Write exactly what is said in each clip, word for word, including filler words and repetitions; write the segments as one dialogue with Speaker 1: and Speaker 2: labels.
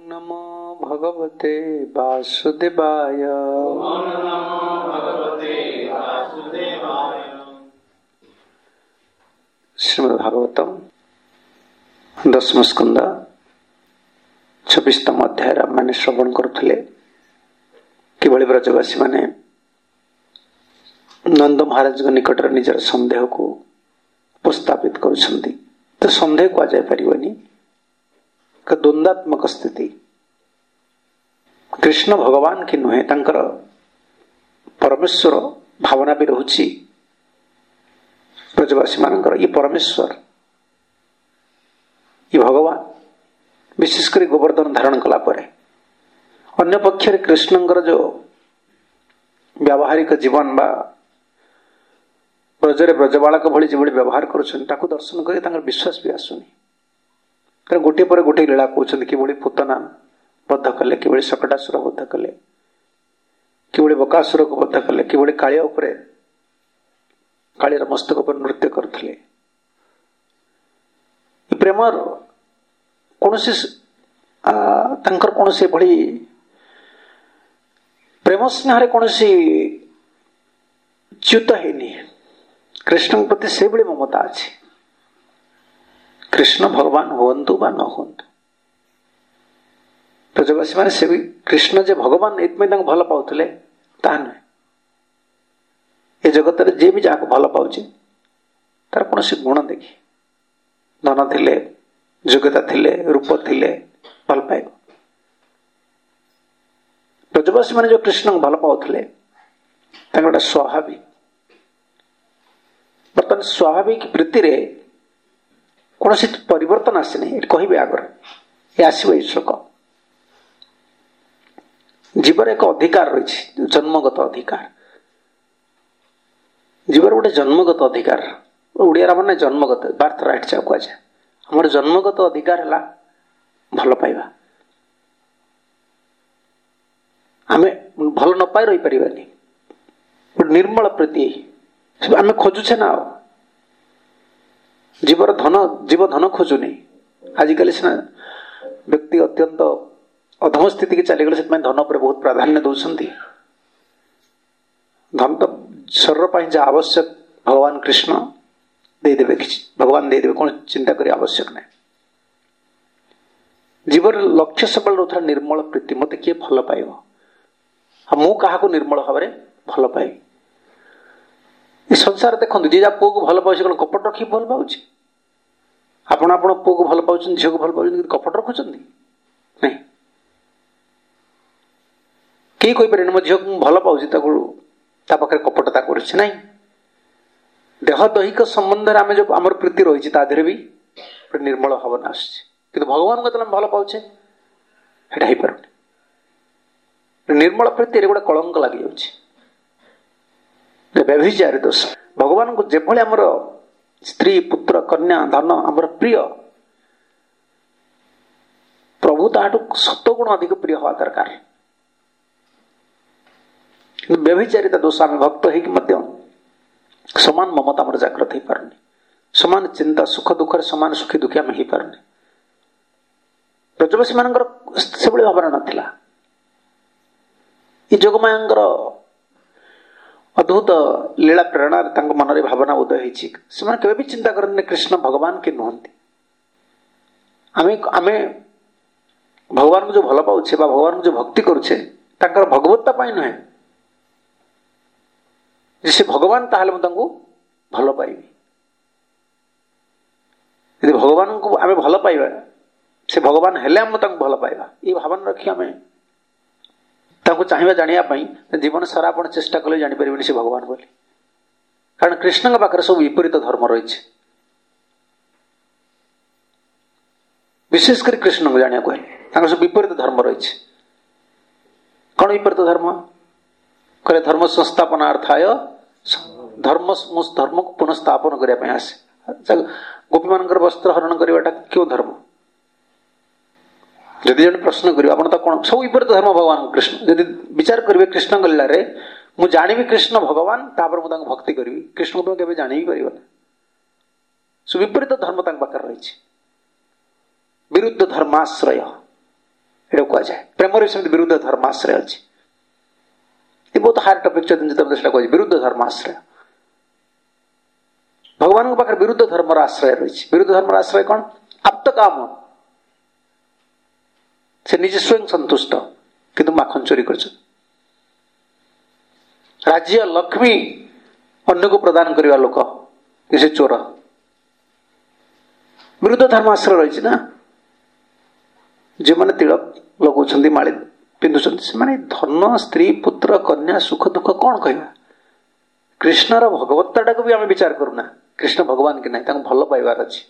Speaker 1: नमो भगवते वासुदेवाय। श्रीमद्भागवतम दशम स्कंद छब्बीसतम अध्याय मैंने श्रवण करुले किभली ब्रजवासी माने नंद महाराज निकट निजर संदेह को उपस्थापित करुछंती। तो संदेह को आजाय पारिबनी का द्वंद्वात्मक स्थिति कृष्ण भगवान की नुहे तांकर परमेश्वर भावना भी रहुछि। ब्रजवासी मानकर ये परमेश्वर ये भगवान विशेषकर गोवर्धन धारण कला परे अन्य पक्षरे कृष्णंकर जो व्यावहारिक जीवन बा ब्रजरे ब्रजबालक भली जिभली व्यवहार करुछन ताकू दर्शन करी तांकर विश्वास भी आसुनी। कारण गोटे पर गोटे लीला कहते किभली पूतना बद्ध कले, किभली शकटासुर बद्ध कले, किभली बकासुर को बद्ध कले, किभली कालिया उपरे कालियार मस्तक पर नृत्य करथिले। प्रेमर कौनसी तांकर कौनसी भली प्रेम स्नेह कौनसी च्युत है कृष्ण प्रति से बड़ी ममता अच्छी। कृष्ण भगवान हुंतु बा न हुंतु ब्रजवासी माने से भी कृष्ण जे भगवान एतमे भल पाउथिले ता नुहे। ए जगत रे जे भी जाको भल पाउछि तार कोनोसी गुण देखि धन थिले, योग्यता थिले, रूप थिले भल पाइबो। ब्रजवासी माने जो कृष्ण को भल पाउथिले तांकर स्वाभाविक बर्तमान स्वाभाविक प्रीति रे कौन सी परिवर्तन आसनी कहे आगर ये आसो ये श्लोक। जीवर एक अधिकार रही जन्मगत अधिकार। जीवर गोटे जन्मगत अधिकार ओडिया माने जन्मगत बार्थ राइट जा कह जाए। आम जन्मगत अधिकार है भल पाइबा। आम भल न पाई रही पारानी निर्मल प्रीति आम खोजुचे ना। जीवर धन जीव धन खोजुनी आजिकल सीना व्यक्ति अत्यंत अधम स्थिति की चलीगले से धन पर बहुत प्राधान्य दौरान। धन तो शरीर पर जहाँ आवश्यक भगवान कृष्ण देदेवे कि भगवान देदेवे कौन चिंता करी आवश्यक नहीं। जीवर लक्ष्य सबल रोथा निर्मल प्रीति मत किए भल पाइब मु क्या निर्मल भाव में भल पाइबी। संसार देखो जी जहाँ पुओ को भल पाऊँ कौन कपट रखी भल पाऊँ। आपण आपण पुओ को भल पाउछन, झील को भल पाउछन, कपट रखुचंती नहीं। कई कोई पारे मो झील को भल पाउछि ता पाखे कपटता करुछि नहीं। देह दैहिक संबंध आम जो आमर प्रीति रही ताधे भी निर्मल भावना आसुछि कि भगवान को भल पाउछे हेटा हो पारुनी। निर्मल प्रीति गोटे कलंक लगी जाउछि व्यभिचारी दोष। भगवान को जेभली आमर स्त्री पुत्र कन्या धन आमर प्रिय प्रभु ताठू सतगुण अधिक प्रिय हवा दरकार। व्यभिचारिता दोष आम भक्त हो समान ममता आमर जागृत हो पारनी। समान चिंता सुख दुख समान सुखी दुखी आम हो पारनी। ब्रजवासी मानकर से भावना नाथिला। ये जोगमायांकर अद्भुत लीला प्रेरणा मन में भावना उदय होती से भी चिंता करते कृष्ण भगवान के नुहति। आमे आमे भगवान को जो भल पाऊे भगवान को जो भक्ति करुचे भगवत्ता पाई नुहे से भगवान ताहले भल पाइबी। यदि भगवान को आमे भल पाइबा से भगवान हेले आम भल पाइबा ये भावना रखी आमे चाहिए जानापी जीवन सारा आप चेष्टा कले जापर से भगवान बोली। कारण कृष्ण पाखे सब विपरीत धर्म रही विशेषकर कृष्ण को जाना कहे सब विपरीत धर्म रही। कौन विपरीत धर्म कहे धर्म संस्थापनार्थाय धर्म धर्म को पुनः स्थापन करने आसे। गोपी मान वस्त्र हरण करवाटा क्यों धर्म? जदि जन प्रश्न कर आप कौन सब विपरीत धर्म भगवान कृष्ण जदि विचार करेंगे कृष्ण लीला मु जानी कृष्ण भगवान तापर मुझे भक्ति करी कृष्ण को केवे जानी भी पार सब विपरीत धर्म पाखे रही विरुद्ध धर्माश्रय ଏଇଟା କୁହାଯାଏ। ପ୍ରେମରେ ବି ସେମିତି ବିରୁଦ୍ଧ ଧର୍ମ ଆଶ୍ରୟ ଅଛି। ଏ ବହୁତ ହାର୍ଡ ଟପିକ ଯେତେବେଳେ ସେଟା କୁହାଯାଏ ବିରୁଦ୍ଧ ଧର୍ମ ଆଶ୍ରୟ। ଭଗବାନଙ୍କ ପାଖରେ ବିରୁଦ୍ଧ ଧର୍ମର ଆଶ୍ରୟ ରହିଛି। ବିରୁଦ୍ଧ ଧର୍ମର ଆଶ୍ରୟ କଣ? ଆପ୍ତ କାମ। ସେ ନିଜେ ସ୍ୱୟଂ ସନ୍ତୁଷ୍ଟ କିନ୍ତୁ ମାଖନ ଚୋରି କରିଛନ୍ତି। ରାଜ୍ୟ ଲକ୍ଷ୍ମୀ ଅନ୍ୟକୁ ପ୍ରଦାନ କରିବା ଲୋକ ସେ ଚୋର। ବିରୁଦ୍ଧ ଧର୍ମ ଆଶ୍ରୟ ରହିଛି ନା। ଯେଉଁମାନେ ତିଳକ ଲଗାଉଛନ୍ତି, ମାଳି ପିନ୍ଧୁଛନ୍ତି, ସେମାନେ ଧନ, ସ୍ତ୍ରୀ, ପୁତ୍ର, କନ୍ୟା, ସୁଖ ଦୁଃଖ କଣ କହିବା? କୃଷ୍ଣର ଭଗବତ୍ତାଟାକୁ ବି ଆମେ ବିଚାର କରୁନା। କୃଷ୍ଣ ଭଗବାନ କି ନାହିଁ, ତାଙ୍କୁ ଭଲ ପାଇବାର ଅଛି।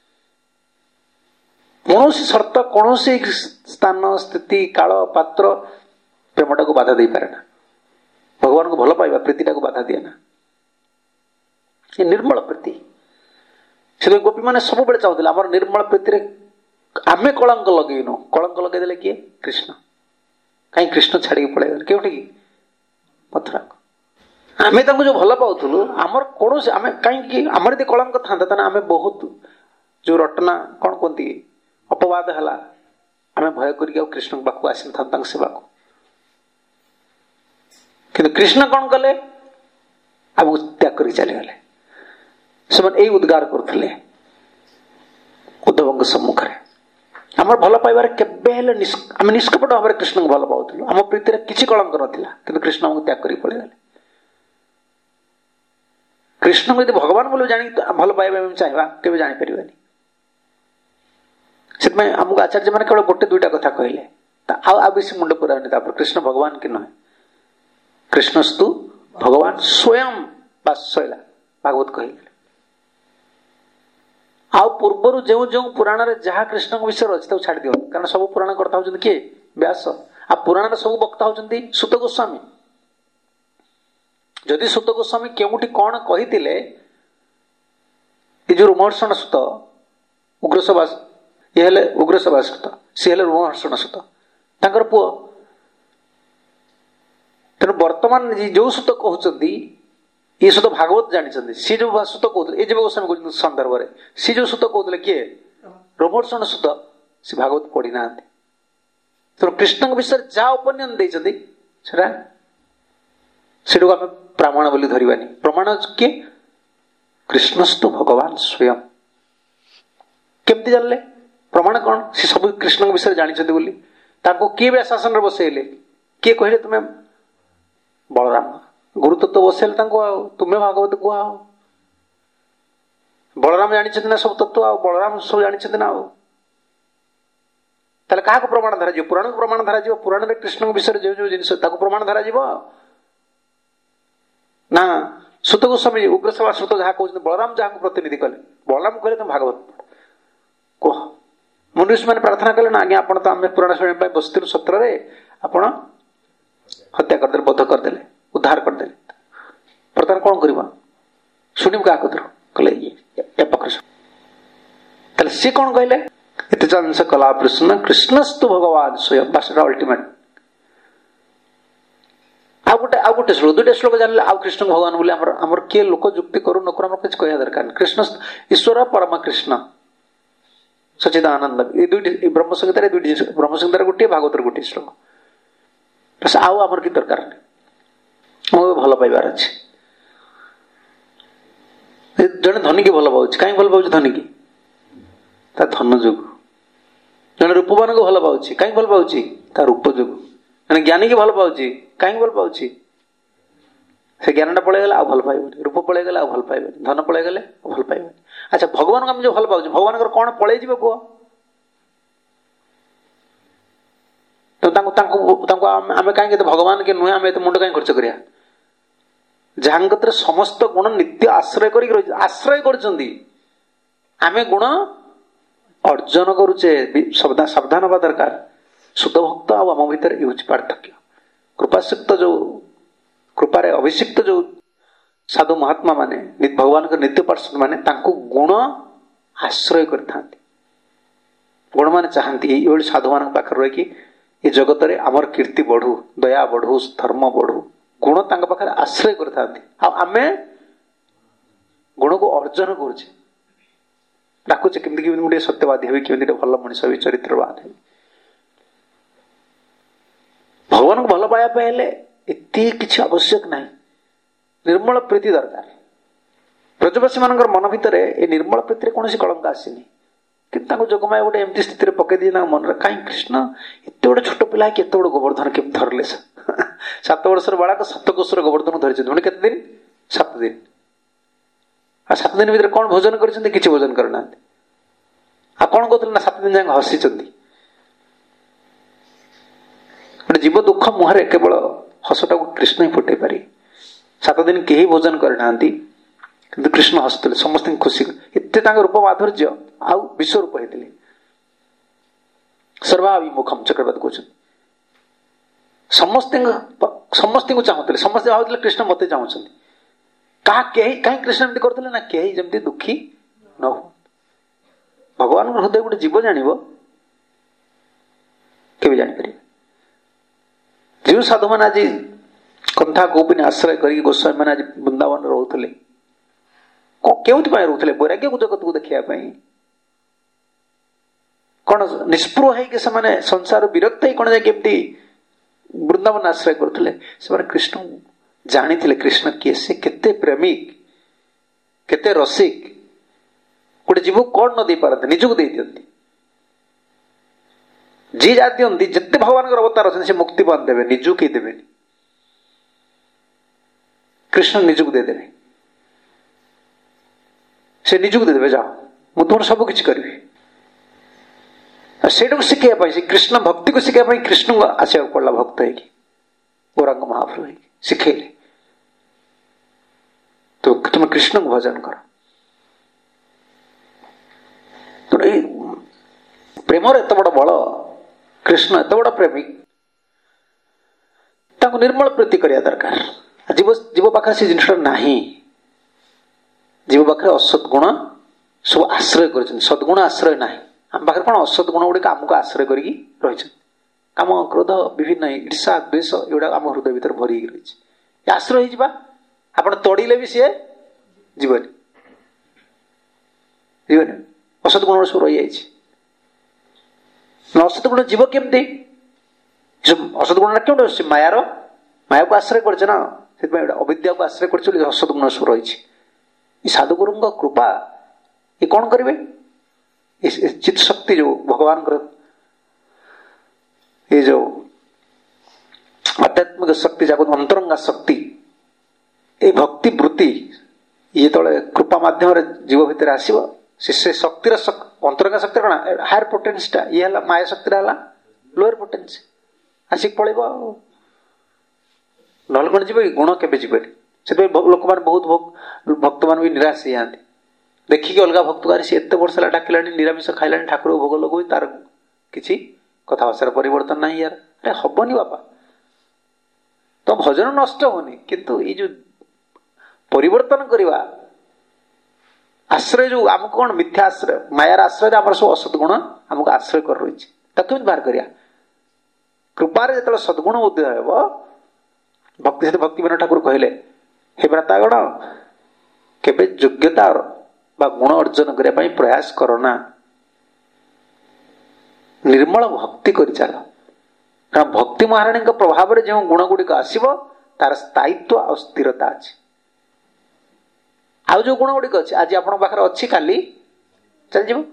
Speaker 1: କୌଣସି ସର୍ତ୍ତ, କୌଣସି ସ୍ଥାନ, ସ୍ଥିତି, କାଳ, ପାତ୍ର ପ୍ରେମଟାକୁ ବାଧା ଦେଇପାରେ ନା। ଭଗବାନଙ୍କୁ ଭଲ ପାଇବା ପ୍ରୀତିଟାକୁ ବାଧା ଦିଏ ନା। ଏ ନିର୍ମଳ ପ୍ରୀତି। ସେଥିପାଇଁ ଗୋପୀମାନେ ସବୁବେଳେ ଚାହୁଁଥିଲେ ଆମର ନିର୍ମଳ ପ୍ରୀତିରେ ଆମେ କଳଙ୍କ ଲଗେଇନୁ। କଳଙ୍କ ଲଗେଇଦେଲେ କିଏ? କୃଷ୍ଣ। କାହିଁ କୃଷ୍ଣ ଛାଡିକି ପଳେଇଗଲେ କେଉଁଠିକି? ମଥୁରାକୁ। ଆମେ ତାଙ୍କୁ ଯୋଉ ଭଲ ପାଉଥିଲୁ, ଆମର କୌଣସି ଆମେ କାହିଁକି ଆମର ଯଦି କଳଙ୍କ ଥାନ୍ତା ତାହେଲେ ଆମେ ବହୁତ ଯୋଉ ରଟନା କଣ କୁହନ୍ତି ଅପବାଦ ହେଲା, ଆମେ ଭୟ କରିକି ଆଉ କୃଷ୍ଣଙ୍କ ପାଖକୁ ଆସିନଥାନ୍ତୁ ତାଙ୍କ ସେବାକୁ। କିନ୍ତୁ କୃଷ୍ଣ କଣ କଲେ? ଆମକୁ ତ୍ୟାଗ କରି ଚାଲିଗଲେ। ସେମାନେ ଏଇ ଉଦ୍ଗାର କରୁଥିଲେ ଉଦ୍ଧବଙ୍କ ସମ୍ମୁଖରେ। ଆମର ଭଲ ପାଇବାରେ କେବେ ହେଲେ ଆମେ ନିଷ୍କପଟ ଭାବରେ କୃଷ୍ଣଙ୍କୁ ଭଲ ପାଉଥିଲୁ। ଆମ ପ୍ରୀତିରେ କିଛି କଳଙ୍କ ନଥିଲା, କିନ୍ତୁ କୃଷ୍ଣ ଆମକୁ ତ୍ୟାଗ କରି ପଳେଇଗଲେ। କୃଷ୍ଣଙ୍କୁ ଯଦି ଭଗବାନ ବୋଲି ଜାଣି ଭଲ ପାଇବା ଆମେ ଚାହିଁବା କେବେ ଜାଣିପାରିବାନି। ସେଥିପାଇଁ ଆମକୁ ଆଚାର୍ଯ୍ୟ ମାନେ କେବଳ ଗୋଟେ ଦୁଇଟା କଥା କହିଲେ, ଆଉ ଆଉ ବେଶୀ ମୁଣ୍ଡ ପୁରାନି। ତାପରେ କୃଷ୍ଣ ଭଗବାନ କି ନୁହେଁ, କୃଷ୍ଣସ୍ତୁ ଭଗବାନ ସ୍ୱୟଂ ବାସ ଶୈଳା ଭାଗବତ କହିଲେ। ଆଉ ପୂର୍ବରୁ ଯେଉଁ ଯେଉଁ ପୁରାଣରେ ଯାହା କୃଷ୍ଣଙ୍କ ବିଷୟରେ ଅଛି ତାକୁ ଛାଡି ଦିଅନ୍ତୁ, କାରଣ ସବୁ ପୁରାଣ କର୍ତ୍ତା ହଉଛନ୍ତି କିଏ? ବ୍ୟାସ। ଆଉ ପୁରାଣରେ ସବୁ ବକ୍ତା ହଉଛନ୍ତି ସୁତ ଗୋସ୍ୱାମୀ। ଯଦି ସୁତ ଗୋସ୍ୱାମୀ କେଉଁଠି କଣ କହିଥିଲେ, ଏ ଯୋଉ ରୋମହର୍ଷଣ ସୁତ ଉଗ୍ରସେବା, ଇଏ ହେଲେ ଉଗ୍ରସେବା ସୁତ, ସିଏ ହେଲେ ରୋମହର୍ଷଣ ସୁତ, ତାଙ୍କର ପୁଅ। ତେଣୁ ବର୍ତ୍ତମାନ ଯୋଉ ସୁତ କହୁଛନ୍ତି, ଇଏ ସୁତ ଭାଗବତ ଜାଣିଛନ୍ତି। ସିଏ ଯୋଉ ସୁତ କହୁଥିଲେ, ଏ ଯୁବ ଗୋସ୍ୱାମୀ କହୁଛନ୍ତି ସନ୍ଦର୍ଭରେ, ସିଏ ଯୋଉ ସୁତ କହୁଥିଲେ କିଏ? ରୋମହର୍ଷଣ ସୁତ। ସେ ଭାଗବତ ପଢି ନାହାନ୍ତି। ତେଣୁ କୃଷ୍ଣଙ୍କ ବିଷୟରେ ଯାହା ଉପନ୍ୟାସ ଦେଇଛନ୍ତି ସେଟା ସେଟାକୁ ଆମେ ପ୍ରମାଣ ବୋଲି ଧରିବାନି। ପ୍ରମାଣ କିଏ? କୃଷ୍ଣସ୍ତୁ ଭଗବାନ ସ୍ୱୟଂ। କେମିତି ଜାଣିଲେ? ପ୍ରମାଣ କଣ? ସେ ସବୁ କୃଷ୍ଣଙ୍କ ବିଷୟରେ ଜାଣିଛନ୍ତି ବୋଲି। ତାଙ୍କୁ କିଏ ବ୍ୟାସାସନରେ ବସେଇଲେ? କିଏ କହିଲେ ତୁମେ ବଳରାମ ଗୁରୁତତ୍ଵ ବସେଇଲେ ତାଙ୍କୁ, ଆଉ ତୁମେ ଭାଗବତ କୁହ। ଆଉ ବଳରାମ ଜାଣିଛନ୍ତି ନା ସବୁ ତତ୍ଵ, ଆଉ ବଳରାମ ସବୁ ଜାଣିଛନ୍ତି ନା। ଆଉ ତାହେଲେ କାହାକୁ ପ୍ରମାଣ ଧରାଯିବ? ପୁରାଣକୁ ପ୍ରମାଣ ଧରାଯିବ। ପୁରାଣରେ କୃଷ୍ଣଙ୍କ ବିଷୟରେ ଯୋଉ ଯୋଉ ଜିନିଷ ତାକୁ ପ୍ରମାଣ ଧରାଯିବ ନା ସୁତ ଗୋସ୍ୱାମୀ ଉଗ୍ରସେବା ସୁତ ଯାହା କହୁଛନ୍ତି, ବଳରାମ ଯାହାକୁ ପ୍ରତିନିଧି କଲେ, ବଳରାମ କହିଲେ ତମେ ଭାଗବତ କୁହ। ମୁନିଋଷି ମାନେ ପ୍ରାର୍ଥନା କଲେ ନା ଆଜ୍ଞା ଆପଣ ତ ଆମେ ପୁରାଣ ଶୁଣିବା ପାଇଁ ବସିଥିଲୁ ସତ୍ରରେ, ଆପଣ ହତ୍ୟା କରିଦେଲେ, ବଧ କରିଦେଲେ, ଉଦ୍ଧାର କରିଦେଲେ। ବର୍ତ୍ତମାନ କଣ କରିବ? ଶୁଣିବୁ କାହା କତରୁ? କହିଲେ ତାହେଲେ ସିଏ କଣ କହିଲେ? ଏତେ ଜିନିଷ କଲା କୃଷ୍ଣ କୃଷ୍ଣସ୍ତୁ ଭଗବାନ ସ୍ୱୟଂ। ବାସ ଅଲ୍ଟିମେଟ। ଆଉ ଗୋଟେ ଆଉ ଗୋଟେ ଶ୍ଲୋକ, ଦୁଇଟା ଶ୍ଲୋକ ଜାଣିଲେ ଆଉ କୃଷ୍ଣ ଭଗବାନ ବୋଲି ଆମର ଆମର କିଏ ଲୋକ ଯୁକ୍ତି କରୁ ନ କରୁ ଆମର କିଛି କହିବା ଦରକାର ନାହିଁ। କୃଷ୍ଣ ଈଶ୍ୱର ପରମ କୃଷ୍ଣ ସଚିଦାନନ୍ଦ, ଏ ଦୁଇଟି ବ୍ରହ୍ମସଂହିତାରେ ଦୁଇଟି ଜିନିଷ, ବ୍ରହ୍ମସଂହିତାରେ ଗୋଟିଏ, ଭାଗବତରେ ଗୋଟିଏ ଶ୍ଲୋକ। ଆଉ ଆମର କିଛି ଦରକାର ନାହିଁ। ମୁଁ ଭଲ ପାଇବାର ଅଛି। ଜଣେ ଧନୀକି ଭଲ ପାଉଛି, କାହିଁକି ଭଲ ପାଉଛି ଧନୀକି? ତା ଧନ ଯୋଗୁ। ଜଣେ ରୂପବାନଙ୍କୁ ଭଲ ପାଉଛି, କାହିଁକି ଭଲ ପାଉଛି? ତା ରୂପ ଯୋଗୁ। ଜଣେ ଜ୍ଞାନୀକି ଭଲ ପାଉଛି, କାହିଁକି ଭଲ ପାଉଛି? ସେ ଜ୍ଞାନଟା ପଳେଇଗଲେ ଆଉ ଭଲ ପାଇବନି, ରୂପ ପଳେଇଗଲେ ଆଉ ଭଲ ପାଇବନି, ଧନ ପଳେଇଗଲେ ଆଉ ଭଲ ପାଇବନି। ଆଚ୍ଛା, ଭଗବାନଙ୍କୁ ଆମେ ଯୋଉ ଭଲ ପାଉଛୁ, ଭଗବାନଙ୍କର କଣ ପଳେଇଯିବ କୁହ? ତାଙ୍କୁ ତାଙ୍କୁ ତାଙ୍କୁ ଆମେ କାହିଁକି ଏତେ ଭଗବାନ କି ନୁହେଁ ଆମେ ଏତେ ମୁଣ୍ଡ କାହିଁକି ଖର୍ଚ୍ଚ କରିବା? ଯାହାଙ୍କ କତିରେ ସମସ୍ତ ଗୁଣ ନିତ୍ୟ ଆଶ୍ରୟ କରିକି ରହିଛି, ଆଶ୍ରୟ କରିଛନ୍ତି। ଆମେ ଗୁଣ ଅର୍ଜନ କରୁଛେ, ସାବଧାନ ହବା ଦରକାର। ଶୁଦ୍ଧ ଭକ୍ତ ଆଉ ଆମ ଭିତରେ ଏ ହେଉଛି ପାର୍ଥକ୍ୟ। କୃପାସିକ୍ତ ଯୋଉ କୃପାରେ ଅଭିଷିକ୍ତ ଯୋଉ ସାଧୁ ମହାତ୍ମା ମାନେ, ଭଗବାନଙ୍କ ନିତ୍ୟ ପାର୍ଷଦ ମାନେ, ତାଙ୍କୁ ଗୁଣ ଆଶ୍ରୟ କରିଥାନ୍ତି। ଗୁଣ ମାନେ ଚାହାନ୍ତି ଏଇଭଳି ସାଧୁମାନଙ୍କ ପାଖରେ ରହିକି ଏ ଜଗତରେ ଆମର କୀର୍ତ୍ତି ବଢୁ, ଦୟା ବଢୁ, ଧର୍ମ ବଢୁ। ଗୁଣ ତାଙ୍କ ପାଖରେ ଆଶ୍ରୟ କରିଥାନ୍ତି। ଆଉ ଆମେ ଗୁଣକୁ ଅର୍ଜନ କରୁଛେ, ଡାକୁଛେ କେମିତି କେମିତି ମୁଁ ଟିକେ ସତ୍ୟବାଦୀ ହେବି, କେମିତି ଟିକେ ଭଲ ମଣିଷ ହେବି, ଚରିତ୍ରବାନ ହେବି। भगवान को भल पाइबा हेले एति किछि आवश्यक नाही, निर्मल प्रीति दरकार। ब्रजवासी मानकर मन भितर ए निर्मल प्रीति कौन कलंक आसीनी, कि जोगमाया गोटे एमती स्थिति पकई दिए मन कहीं कृष्ण एत गोटे छोट पिला केत बड़ गोवर्धन के धरले सात वर्षर बालक सात कोशर गोवर्धन धरी पुणी केते दिन सात दिन आ सात दिन भीतर कौन भोजन कर किसी भोजन करना आ कौन कहते ना सात दिन जाए हसी गोटे जीव दुख मुहर केवल हसटा को कृष्ण ही फुटे पारे। सात दिन कहीं भोजन करना किंतु कृष्ण हसुले समस्त खुशी एत रूप माधुर्य आउ विश्वरूप होते सर्वाभिमुखम चक्रवर्ती कहते समस्त समस्त को चाहते समस्त भावुले कृष्ण मत चाहते कहीं कृष्ण एमती करते ना कहीं जमी दुखी न हो। भगवान हृदय गोटे जीव जान के जापर जो साधु मान आज कंथा गोपिनी आश्रय कर गोस्वामी मैंने आज वृंदावन रोते क्यों रोते वैराग्य को जगत को देखापी कौन निष्पृह है संसार विरक्त ही कौन जाए वृंदावन आश्रय करते कृष्ण जानी कृष्ण किए से केते प्रेमिक केते रसिक गोटे जीव कौन न दे पारते निजक दे दियंती जी जा दियंती जिते भगवान अवतार अच्छे से मुक्ति पान देवे निजुक ही देवे कृष्ण निजुक दे देवे से निजुक दे देवे जाओ मु तुम सब किछि करिवि सेटा को शिखाई से कृष्ण भक्ति को शिखाई कृष्ण को आशा पड़ा भक्त है गौरांग महाप्रभु है शिखेले तो तुम कृष्ण को भजन कर तो प्रेमर एत बड़ बल कृष्ण एत बड़ प्रेमिक निर्मल प्रीति करिया दरकार। जीव जीव पाखे से जिनटा नाही जीव पाखे असद्गुण सब आश्रय कर सद्गुण आश्रय ना आम पाखे कौन असद्गुण गुड़िक आमको आश्रय कर काम क्रोध विभिन्न ईर्षा द्वेष एगुड़ा आम हृदय भर भरी रही आश्रय हो आप तोड़े भी सी जीवन जीवन असद्गुण सब रही असद्गुण जीव केमती असद्गुण क्यों मायार माया को आश्रय कर अविद्या को आश्रय कर असद्गुण सब रही साधुगुरु कृपा ये कौन करेंगे चित्त शक्ति जो भगवान ये जो आध्यात्मिक शक्ति जाको अंतरंगा शक्ति ये भक्ति वृत्ति ये तले कृपा माध्यम जीव भितर आसव से शक्तिर अंतरंगा शक्ति कौन हायर पोटेन्सटा ये माया शक्ति लोअर पोटेन्स आसिक पड़े ना कौन जी गुण के से लोक मैंने बहुत भक्त मान भी निराश हो जाते देखिक अलग भक्त गारी सी एत वर्ष डाकिला निरामिष खाइला ठाकुर भोग लगे तार किसी कथाभाषार परिवर्तन ना यार अरे हबनी बापा तो भजन नष्ट होनी किंतु ये जो परिवर्तन करवा आश्रय जो आमको कौन मिथ्या आश्रय मायार आश्रय आम सब असद्गुण आमको आश्रय कर रही ताकि बाहर करिया कृपार जो सद्गुण उदय हो भक्ति सहित भक्ति विनोद ठाकुर कहले हे भ्रातागण केबे योग्यता बा गुण अर्जन करने प्रयास करना निर्मल भक्ति कर चल कारण भक्ति महाराणी प्रभाव में जो गुण गुड़िक आसव तार स्थायित्व आ स्थिरता अच्छे आउ जो गुण गुड़िक अच्छे आज आप अच्छी काली चल जाव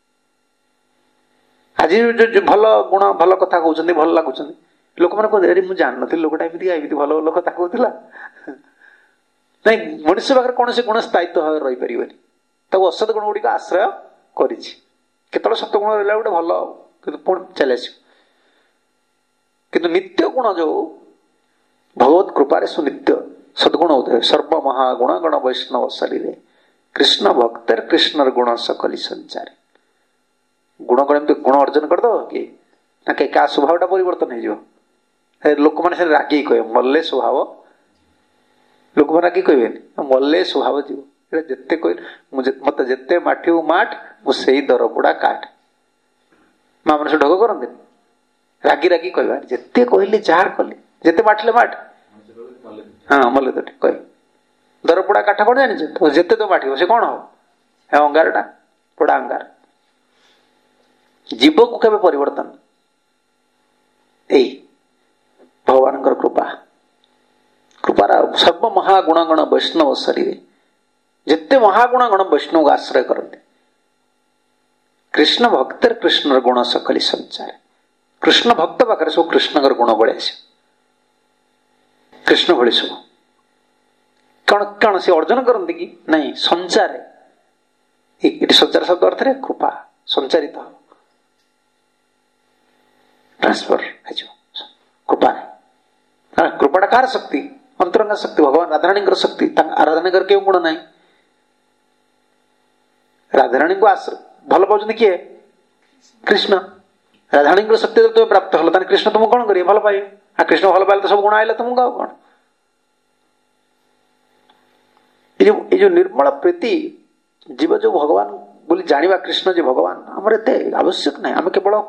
Speaker 1: आज जो भल गुण भल कथा कहते भल लगुच लोक मैंने कहते अरे मुझे जान नी लोकटा एमती भल भल कथा कहला नहीं मनुष्य पाखे कौन से गुण स्थायित्व भाव रही पारे असत गुण गुड़िक आश्रय कर सतगुण रहा गोटे भल कि पुणी चल आस नित्य गुण जो भगवत कृपारे सुनित्य सद्गुण उदय सर्व महागुण गण वैष्णव शरीर कृष्ण भक्तर कृष्ण गुण सकली संचार गुण गुण गुण अर्जन करदे कि ना क्या स्वभावटा परिवर्तन हो लोक मैंने रागी कहे मल्ले स्वभाव लोक मैंने रागी कहे मल्ले स्वभाव जीव जिते कह मत जिते माठिबू माठ मुझे दरपोड़ा काट माँ मन से ढग करते रागी रागी कह जिते कहले जार कले जिते माठिले माठ हाँ मल्ले तो कह दरपोड़ा काठ कौन जानी तो जिते तो माठिब से कौन हम है अंगारटा पोड़ा अंगार जीव को केवे परिवर्तन यही महागुणगण वैष्णव शरीर जिते महागुणगण वैष्णव आश्रय करते कृष्ण भक्तर कृष्ण गुण सकली संचार कृष्ण भक्त पाखे सब कृष्ण गुण बड़े आस कृष्ण भली सब कौन कौन से अर्जन करते कि नहीं संचार ये संचार शब्द अर्थ रे कृपा संचारित हो ट्रांसफर कृपा कृपाटा कार शक्ति अंतरंग शक्ति भगवान राधाराणी शक्ति आराधना कर क्यों गुण ना राधाराणी को आश्रय भल पाँच किए कृष्ण राधाराणी शक्ति जब तुम्हें प्राप्त हल कृष्ण तुमको कौन करिए भल पाइबे आ कृष्ण भल पाइले तो सब गुण आइला तुमको आ कौन ये जो ये जो निर्मल प्रीति जीव जो भगवान बोली जानिबा कृष्ण जी भगवान आमर एते आवश्यक नहीं आम केवल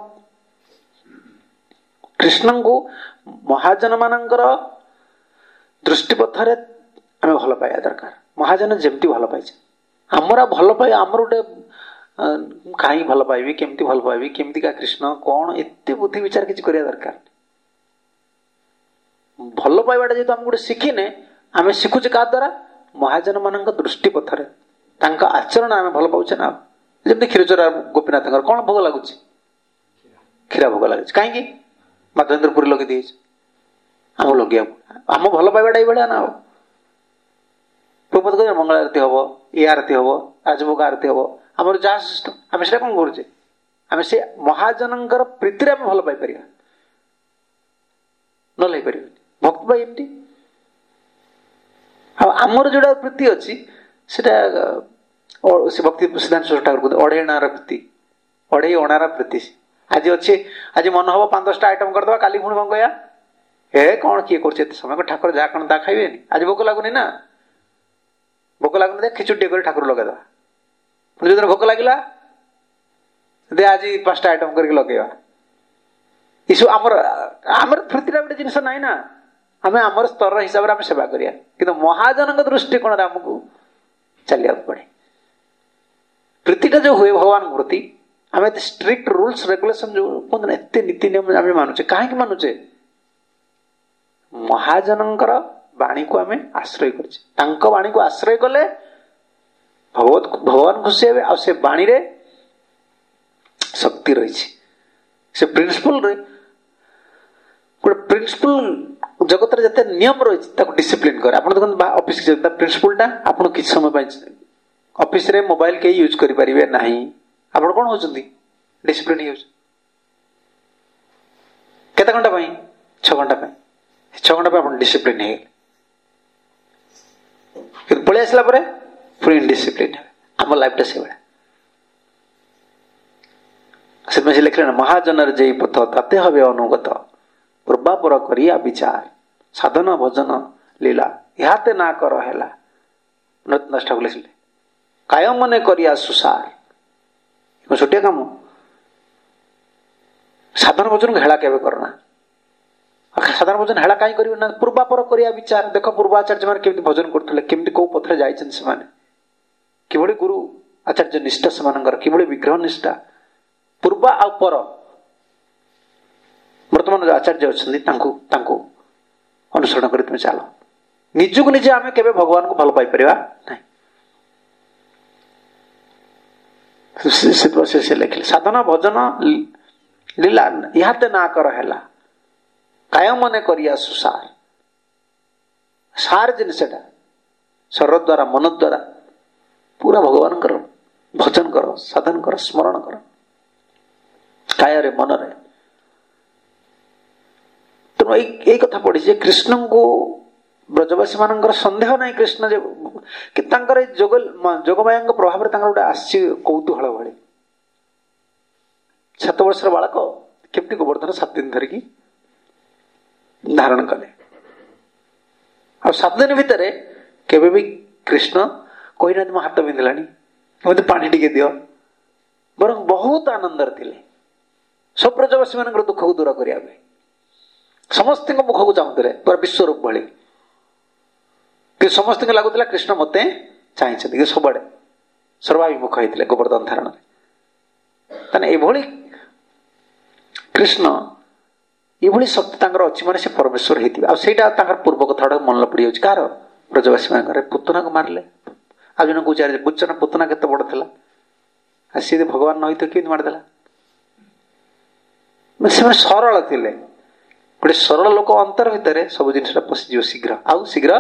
Speaker 1: कृष्ण को महाजन मानकर दृष्टिपथरे आम भल पाइबा दरकार महाजन जमती भल पाई आमर भल पाई आमर गोटे कहीं भल पाइबी केमती भल पाइबी केमती का कृष्ण कौन एते बुद्धि विचार किसी करिया दरकार भल पाइबाटा जेहेतु आम गोटे शिखिने आम शिखुचे क्या द्वारा महाजन मान दृष्टि पथरे आचरण आम भल पाचे ना जमी क्षीरचोरा गोपीनाथ कौन भोग लगुच क्षीरा भोग लगे कहीं माधवेन्द्रपुरी लगे दिए आम लगे आम भल पाइबाटा ये ना प्रभुपद कह मंगल आरती हम ये आरती हम राजभोग आरती हम आम जहाँ सिस्टम आम से कौन करुचे आम से महाजन प्रीति आम भल पाई न पार भक्त भाई एमती आमर जोड़ा प्रीति अच्छी से भक्ति सिद्धांत ठाकुर कहते अढ़ेणार प्रीति अढ़े अणार प्रीति आज अच्छे आज मन हम पांच दसटा आइटम करदे काली पुणी कौन कह हे कौन किए कर समय ठाकुर जहाँ कौन ता खाइबे आज भोक लगुनि ना भोक लगुनि दे खिचुड़ी कर ठाकुर लगेदा पुणी जो भोक लगे दे आज पांचटा आइटम करके लगेगा ये आमर आमर प्रीतिटा गोटे जिनस ना ना आम आमर स्तर हिसाब से आम सेवा करिया कि महाजन दृष्टिकोण आमको चलिया पड़े प्रीतिटा जो हुए भगवान प्रति आम एत स्ट्रिक्ट रूल्स रेगुलेशन जो कहते ना एत नीति नियम आम मानुचे कहीं मानुचे महाजन वाणी को आम आश्रय कर वाणी को आश्रय कले भगवत भगवान खुशी हे आ से वाणी रे शक्ति रही से प्रिंसिपल रे गोटे प्रिंसिपल जगत रे जते नियम रही डिसिप्लिन करे आप देखते ऑफिस प्रिंसिपलटा आप किसी समय ऑफिस रे मोबाइल के यूज करि परिबे नाही आप कौन होचंदी डिसिप्लिन यूज केते घंटा पई छह घंटा पई छह घंटा पे आप डिसिप्लिन है कि पळे आसला परे पुणी इनडिसिप्लिन आम लाइफटा से भाया से लिखले ना महाजन जय पथ ताते हवे अनुगत पूर्वापर करिया विचार साधन भजन लीला इहाते ना कर हेला नृत्य ठाकुर लिखले कायम मने करिया सुसार छोटिया काम साधन भजन हेला केवे करना साधारण भजन हेला कहीं कर ना पूर्वापर करिया विचार देख पूर्वाचार्य मैंने केमती भजन करते केमती कौ पथरे जाइछन से माने किभଳି गुरु आचार्य निष्ठा से किभଳି विग्रह निष्ठा पूर्वा आ पर वर्तमान जो आचार्य अच्छा अनुसरण कर तुम चल निज को निजे आम के भगवान को भल पाई से लिखिले साधना भजन लीला इहाते ना कर हेला कायम मने करिया सुसार सार जिन शरीर द्वारा मन द्वारा पूरा भगवान कर भजन कर साधन कर स्मरण कर काय रे मन रे तेणु यही कथा पढ़ी कृष्ण को ब्रजवासी मान सन्देह नहीं कृष्ण कि जोग जोगमाया प्रभाव में गोटे आसी कौतूहल भाई सात वर्ष बालक केमती गोवर्धन सात दिन धरिकी धारण कले आ सात दिन भितर केबे भी कृष्ण कही ना मो हाथ बिंधला मत पानी टिके दियो बर बहुत आनंद थे सब ब्रजवासी मान दुख को दूर करने समस्त मुख को चाहूले पूरा विश्वरूप भाई कि समस्त लगुला कृष्ण मत चाहिए सब सर्वाभिमुख होते गोवर्धन धारण ये कृष्ण ये शक्ति अच्छी माने से परमेश्वर होती पूर्व कथा मन पड़ जाऊँ कार ବ୍ରଜବାସୀ ମାନଙ୍କରେ ପୁତନାକୁ ମାରିଲେ। ଆଉ ଜଣେ କହୁଛି ବୁଝଛ ନା ପୁତନା କେତେ ବଡ ଥିଲା, ଆଉ ସିଏ ଭଗବାନ ନ ହେଇଥିବ କେମିତି ମାରିଦେଲା? ସେମାନେ ସରଳ ଥିଲେ। ଗୋଟେ ସରଳ ଲୋକ ଅନ୍ତର ଭିତରେ ସବୁ ଜିନିଷଟା ପଶିଯିବ ଶୀଘ୍ର, ଆଉ ଶୀଘ୍ର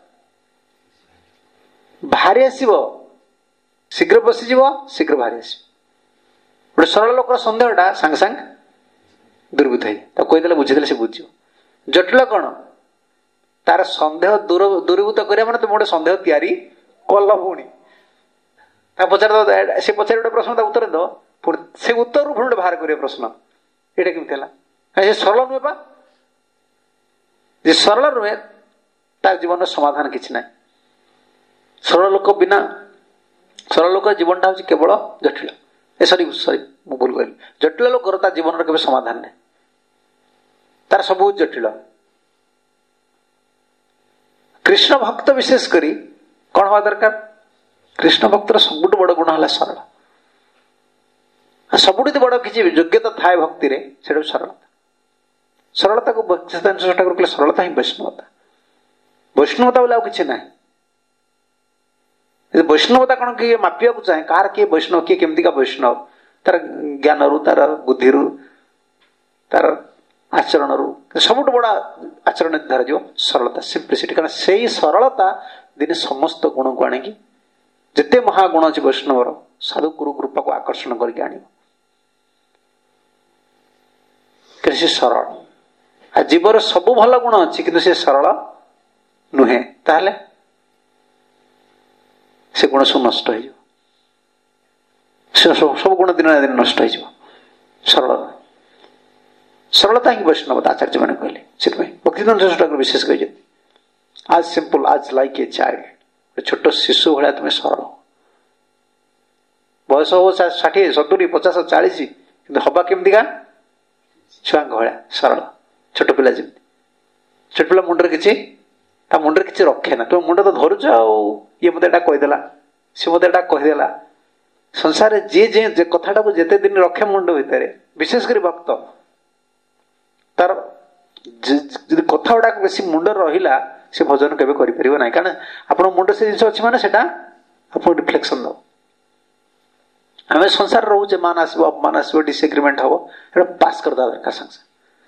Speaker 1: ବାହାରି ଆସିବ, ଶୀଘ୍ର ପଶିଯିବ, ଶୀଘ୍ର ବାହାରି ଆସିବ। ଗୋଟେ ସରଳ ଲୋକର ସନ୍ଦେହଟା ସାଙ୍ଗେ ସାଙ୍ଗେ ଦୂରୀଭୂତ ହେଇଯାଏ। ତାକୁ କହିଦେଲେ ବୁଝିଦେଲେ ସେ ବୁଝିବ। ଜଟିଳ କଣ? ତାର ସନ୍ଦେହ ଦୂର ଦୂରୀଭୂତ କରିବା ମାନେ ତୁମେ ଗୋଟେ ସନ୍ଦେହ ତିଆରି କଲ ପୁଣି। ତା ପଚାର ସେ ପଚାରି ଗୋଟେ ପ୍ରଶ୍ନ ତା ଉତ୍ତର ଦବ, ପୁଣି ସେ ଉତ୍ତରରୁ ପୁଣି ଗୋଟେ ବାହାର କରିବ ପ୍ରଶ୍ନ, ଏଇଟା କେମିତି ହେଲା? ସେ ସରଳ ନୁହେଁ ବା। ଯେ ସରଳ ନୁହେଁ ତାର ଜୀବନର ସମାଧାନ କିଛି ନାହିଁ। ସରଳ ଲୋକ ବିନା ସରଳ ଲୋକ ଜୀବନଟା ହଉଛି କେବଳ ଜଟିଳ। ଏ ସରି ସରି ମୁଁ ଭୁଲ କହିଲି। ଜଟିଳ ଲୋକର ତା ଜୀବନର କେବେ ସମାଧାନ ନାହିଁ, ତାର ସବୁ ଜଟିଳ। କୃଷ୍ଣ ଭକ୍ତ ବିଶେଷ କରି କଣ ହବା ଦରକାର? କୃଷ୍ଣ ଭକ୍ତର ସବୁଠୁ ବଡ ଗୁଣ ହେଲା ସରଳ। ସବୁଠୁ ବଡ କିଛି ଯୋଗ୍ୟତା ଥାଏ ଭକ୍ତିରେ, ସେଟା ସରଳତା। ସରଳତାକୁ ଠାକୁର କହିଲେ ସରଳତା ହିଁ ବୈଷ୍ଣବତା। ବୈଷ୍ଣବତା ବୋଲି ଆଉ କିଛି ନାହିଁ। ବୈଷ୍ଣବତା କଣ କିଏ ମାପିବାକୁ ଚାହେଁ କାହାର କିଏ ବୈଷ୍ଣବ, କିଏ କେମିତିକା ବୈଷ୍ଣବ? ତାର ଜ୍ଞାନରୁ, ତାର ବୁଦ୍ଧିରୁ, ତାର ଆଚରଣରୁ ସବୁଠୁ ବଡ ଆଚରଣ ଧରାଯିବ ସରଳତା, ସିମ୍ପ୍ଲିସିଟି। କାରଣ ସେଇ ସରଳତା ଦିନେ ସମସ୍ତ ଗୁଣକୁ ଆଣିକି, ଯେତେ ମହାଗୁଣ ଅଛି ବୈଷ୍ଣବର, ସାଧୁ ଗୁରୁ କୃପାକୁ ଆକର୍ଷଣ କରିକି ଆଣିବ। ସେ ସରଳ। ଆଉ ଜୀବର ସବୁ ଭଲ ଗୁଣ ଅଛି କିନ୍ତୁ ସେ ସରଳ ନୁହେଁ, ତାହେଲେ ସେ ଗୁଣ ସବୁ ନଷ୍ଟ ହେଇଯିବ। ସେ ସବୁ ଗୁଣ ଦିନ ନା ଦିନ ନଷ୍ଟ ହେଇଯିବ। ସରଳ ସରଳତା ହିଁ ବୈଷ୍ଣବତା, ଆଚାର୍ଯ୍ୟ ମାନେ କହିଲେ। ସେଥିପାଇଁ ଭକ୍ତିବେଦାନ୍ତ ଠାକୁର ବିଶେଷ କହିଛନ୍ତି, as simple as like a child. ଛୋଟ ଶିଶୁ ଭଳିଆ ତୁମେ ସରଳ। ବୟସ ହବ ଷାଠିଏ ସତୁରି ପଚାଶ ଚାଳିଶ, କିନ୍ତୁ ହବା କେମିତିକା? ଛୁଆଙ୍କ ଭଳିଆ ସରଳ, ଛୋଟ ପିଲା ଯେମିତି। ଛୋଟ ପିଲା ମୁଣ୍ଡରେ କିଛି, ତା ମୁଣ୍ଡରେ କିଛି ରଖେ ନା। ତୁମେ ମୁଣ୍ଡ ତ ଧରୁଛ ଆଉ, ଇଏ ମତେ ଏଇଟା କହିଦେଲା, ସିଏ ମତେ ଏଇଟା କହିଦେଲା। ସଂସାରରେ ଯିଏ ଯେ କଥାଟାକୁ ଯେତେ ଦିନ ରଖେ ମୁଣ୍ଡ ଭିତରେ, ବିଶେଷ କରି ଭକ୍ତ, ତାର ଯଦି କଥା ଗୁଡାକ ବେଶୀ ମୁଣ୍ଡରେ ରହିଲା, ସେ ଭଜନ କେବେ କରିପାରିବ ନାହିଁ। କାରଣ ଆପଣଙ୍କ ମୁଣ୍ଡ ସେ ଜିନିଷ ଅଛି ମାନେ ସେଟା ଆପଣଙ୍କୁ ରିଫ୍ଲେକ୍ସନ ଦବ। ଆମେ ସଂସାର ରହୁଛେ, ମାନ ଆସିବ, ଅପମାନ ଆସିବ, ଡିସଏଗ୍ରିମେଣ୍ଟ ହବ, ସେଟା ପାସ୍ କରିଦେବା ଦରକାର ସାଙ୍ଗେ ସାଙ୍ଗେ।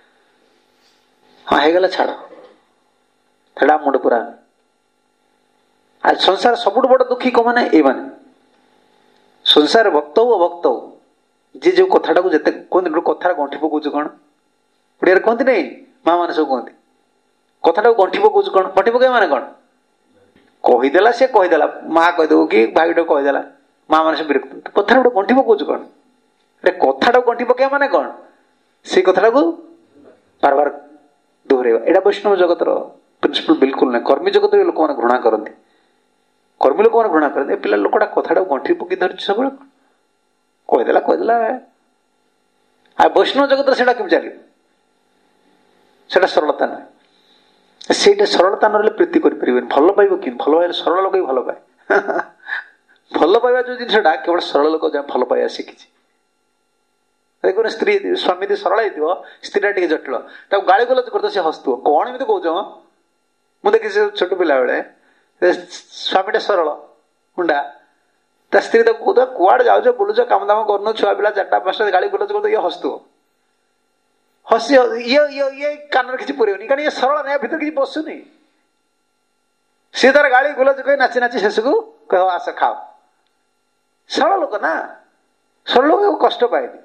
Speaker 1: ହଁ ହେଇଗଲା, ଛାଡ, ସେଟା ମୁଣ୍ଡ ପୁରା। ଆଜି ସଂସାର ସବୁଠୁ ବଡ ଦୁଃଖୀ କୋଉମାନେ? ଏଇମାନେ। ସଂସାର ଭକ୍ତ ହଉ ଅଭକ୍ତ ହଉ, ଯିଏ ଯୋଉ କଥାଟାକୁ ଯେତେ କୁହନ୍ତି, ଗୋଟେ କଥାରେ ଗଣ୍ଠି ପକଉଛୁ କଣ? ଓଡିଆରେ କହନ୍ତି ନାଇଁ, ମା ମାନେ ସବୁ କୁହନ୍ତି, କଥାଟାକୁ ଗଣ୍ଠି ପକଉଛୁ କଣ? ଗଣ୍ଠି ପକେଇବା ମାନେ କଣ? କହିଦେଲା ସେ କହିଦେଲା, ମା କହିଦେବ କି ଭାଇଟା କହିଦେଲା, ମା ମାନେ ସବୁ ବିରକ୍ତ। କଥାଟା ଗୋଟେ ଗଣ୍ଠି ପକଉଛୁ କଣ? କଥାଟାକୁ ଗଣ୍ଠି ପକେଇବା ମାନେ କଣ? ସେଇ କଥାଟାକୁ ବାର ବାର ଦୋହରେଇବା। ଏଇଟା ବୈଷ୍ଣବ ଜଗତର ପ୍ରିନ୍ସିପଲ ବିଲକୁଲ ନାହିଁ। କର୍ମୀ ଜଗତରେ ଲୋକମାନେ ଘୃଣା କରନ୍ତି, କର୍ମୀ ଲୋକମାନେ ଘୃଣା କରନ୍ତି। ଏ ପିଲା ଲୋକଟା କଥାଟାକୁ ଗଣ୍ଠି ପକେଇ ଧରିଛି ସବୁବେଳେ, କହିଦେଲା କହିଦେଲା। ଆଉ ବୈଷ୍ଣବ ଜଗତରେ ସେଇଟା କେମିତି ଚାଲିବ? ସେଟା ସରଳତା ନୁହେଁ। ସେଇଟା ସରଳତା ନହେଲେ ପ୍ରୀତି କରିପାରିବେନି। ଭଲ ପାଇବ କି? ଭଲ ପାଇଲେ ସରଳ ଲୋକ ହିଁ ଭଲ ପାଏ। ଭଲ ପାଇବା ଯୋଉ ଜିନିଷଟା କେବଳ ସରଳ ଲୋକ ଯାହା ଭଲ ପାଇବା ଶିଖିଛି। ଦେଖୁନ, ସ୍ତ୍ରୀ ସ୍ୱାମୀ ଯଦି ସରଳ ହେଇଥିବ, ସ୍ତ୍ରୀଟା ଟିକେ ଜଟିଳ, ତାକୁ ଗାଳି ଗଲଜ କରିଥିବ, ସେ ହସୁଥିବ, କଣ ଏମିତି କହୁଛ? ମୁଁ ଦେଖିଛି ଛୋଟ ପିଲା ବେଳେ, ସ୍ୱାମୀଟା ସରଳ ହୁଣ୍ଡା, ତା ସ୍ତ୍ରୀ ତାକୁ କହୁଥିବ, କୁଆଡେ ଯାଉଛ, ବୁଲୁଛ, କାମ ଦାମ କରୁନ, ଛୁଆ ପିଲା ଚାରିଟା ପାଞ୍ଚଟା ଗାଳି ଗଲଜ କରୁଥିବ, ଇଏ ହସୁଥିବ। ହସି ଇଏ ଇଏ ଇଏ କାନରେ କିଛି ପୁରେଇବନି, କାରଣ ଇଏ ସରଳ ନାହିଁ, ଭିତରେ କିଛି ବସୁନି। ସିଏ ତାର ଗାଳି ଗୁଲଜ କହି ନାଚି ନାଚି ଶେଷକୁ କହିବ ଆସ ଖାଅ। ସରଳ ଲୋକ ନା, ସରଳ ଲୋକ କଷ୍ଟ ପାଏନି।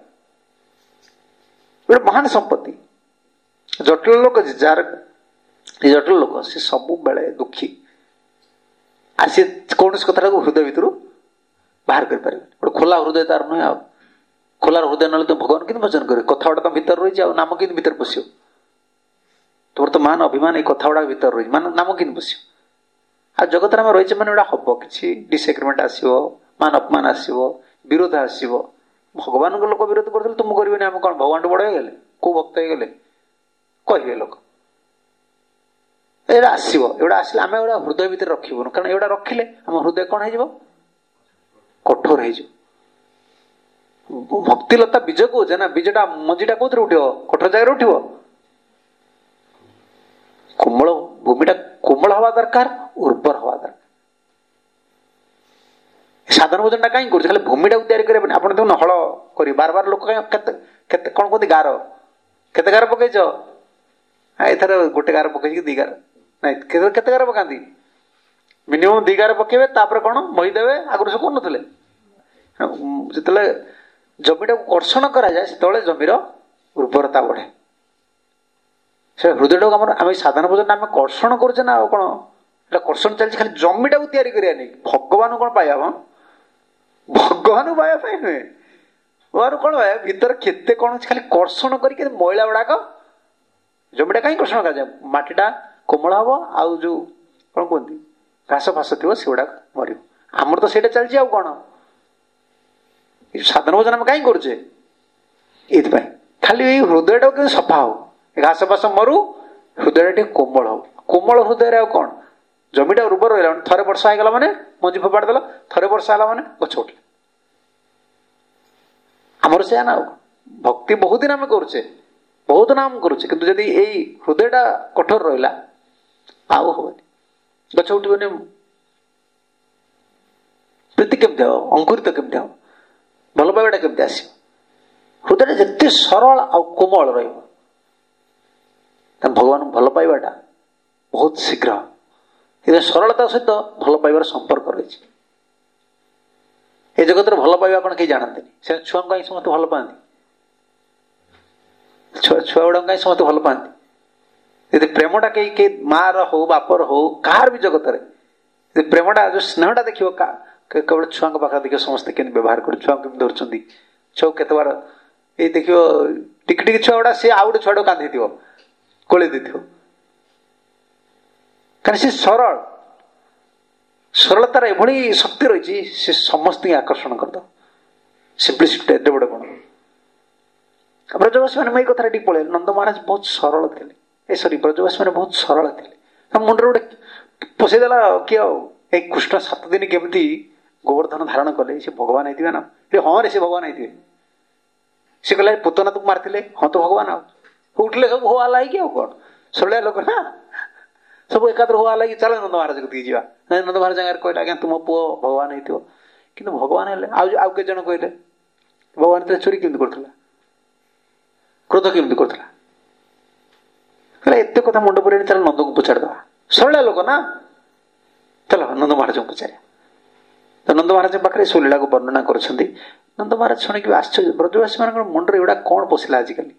Speaker 1: ଗୋଟେ ମହାନ ସମ୍ପତ୍ତି। ଜଟିଳ ଲୋକ ଯାହାର, ଜଟିଳ ଲୋକ ସେ ସବୁବେଳେ ଦୁଃଖୀ, ଆଉ ସେ କୌଣସି କଥାଟାକୁ ହୃଦୟ ଭିତରୁ ବାହାର କରିପାରିବେନି। ଗୋଟେ ଖୋଲା ହୃଦୟ ତାର ନୁହେଁ। ଆଉ ଖୋଲା ହୃଦୟ ନହେଲେ ତ ଭଗବାନ କେମିତି ଭଜନ କରିବେ? କଥା ଗୁଡା ତ ଭିତରେ ରହିଛି, ଆଉ ନାମ କେମିତି ଭିତରେ ପଶିବ? ତୋର ତ ମାନ ଅଭିମାନ ଏଇ କଥା ଗୁଡା ଭିତରେ ରହିଛି, ମାନେ ନାମ କେମିତି ପଶିବ? ଆଉ ଜଗତରେ ଆମେ ରହିଛେ ମାନେ ଏଗୁଡା ହବ, କିଛି ଡିସଏଗ୍ରିମେଣ୍ଟ ଆସିବ, ମାନ ଅପମାନ ଆସିବ, ବିରୋଧ ଆସିବ। ଭଗବାନଙ୍କ ଲୋକ ବିରୋଧ କରିଦେଲେ ତୁମ କରିବେନି, ଆମେ କଣ ଭଗବାନଠୁ ବଡ ହେଇଗଲେ? କୋଉ ଭକ୍ତ ହେଇଗଲେ? କହିବେ ଲୋକ। ଏଗୁଡା ଆସିବ, ଏଗୁଡା ଆସିଲେ ଆମେ ଏଗୁଡା ହୃଦୟ ଭିତରେ ରଖିବୁନୁ। କାରଣ ଏଗୁଡା ରଖିଲେ ଆମ ହୃଦୟ କଣ ହେଇଯିବ? କଠୋର ହେଇଯିବ। ଭକ୍ତିଲତା ବୀଜ କହୁଛେ ନା, ବୀଜଟା ମଞ୍ଜିଟା କୋଉଥିରେ ଉଠିବ? କଠୋର ଜାଗାରେ ଉଠିବ। କୋମଳ ଭୂମିଟା कोमल हवा दरकार, उर्वर हवा दरकार। साधारण भोजन कहीं कर भूमि टाक तैयारी करें आप देखो हल कर बार बार लोक कौन कहते गार केते गार पकईच एथर गोटे गार पकई दी गार ना केते गार पकाती मिनिमम दी गार पकेबे तापर कौन महीदेवे आगुरी सब करुले जिते जमीटा को कर्षण कराए से जमीर उर्वरता बढ़े से हृदय टाक आम साधारण भोजन आम कर्षण करुचे ना कौन कर्षण चलती खाली जमीटा को तैयारी करा नहीं भगवान कौन पाइबा भगवान पाइबा नुहे भगवान कौन पाए भीतर केते कौन खाली कर्षण करके मैला गुड़ाक जमीटा कहीं कर्षण कराए मटीटा कोमल हम आउ जो कौन कहती घास फास थी से गुड़ाक मर आमर तो सहीटा चलती आउ कौन साधारण भोजन आम कहीं करुचे ये खाली हृदय टाक सफा हो घास फास मरु हृदय कोमल हो कोमल हृदय कौन जमीटा उर्वर रहा थे वर्षा होगा मैंने मंजी फोपाड़ देल थे वर्षा है मैंने गछ उठे आमर से ना भक्ति बहुत दिन आम करुचे बहुत नाम करुचे किंतु जदि यही हृदयटा कठोर रहा आउ हेनी गछ उठबनी प्रीति केमती हम अंकुरित केमती हम भल पाइबाटा केमती आस हृदय जिते सरल आ कोमल भगवान भल पाइबाटा बहुत शीघ्र सरलता सहित भल पाइबार संपर्क रही ए जगत भल पाइबा कौन कहीं जानते से छुआ कहीं समस्त भल पाती छुआ गुड़ा कहीं समस्त भल पाती यदि प्रेमटा कहीं कहीं माँ हो बापर हो कहार भी जगत में प्रेमटा जो स्नेहटा देख केवल छुआ पाखे देख समस्ते केमती व्यवहार कर छुआ केमती धरती छुआ केत बार ये देख टिक टिक छुआ गुड़ा सी आउ गोटे छुआ कांदी कोले दी कारण से सरल सरलतार एभली शक्ति रही से समस्त आकर्षण करद सिंप्लिसिटी एडे बड़े गुण ब्रजवासी मैंने कथा पड़े नंद महाराज बहुत सरल थे सरी ब्रजवासी मैंने बहुत सरल थे मुंडे गोटे पोषेदेला किए कृष्ण सात दिन केमती गोवर्धन धारण कले से भगवान होते ना हाँ रे से भगवान होते सी कहला पुतना तुक मारते हाँ तो भगवान आ उठले सब हो आला कि कौन सरलिया लोक ना सब एकाद्र हुआ लगी चल नंद महाराज को जा नंद महाराज कहले आज्ञा तुम पु भगवान हो कि भगवान है आउ के जन कहले भगवान तो चोरी केमती कर क्रोध केमती कर एत कथा मुंड पर चल नंद को पचारदे सरलिया लोक ना चलो नंद महाराज को पचार तो नंद महाराज पाखे सब लीला को वर्णना कर नंद महाराज शुणिक आश्चर्य ब्रजवासी मान मुंडे एगुड़ा कौन पशिला आजिकल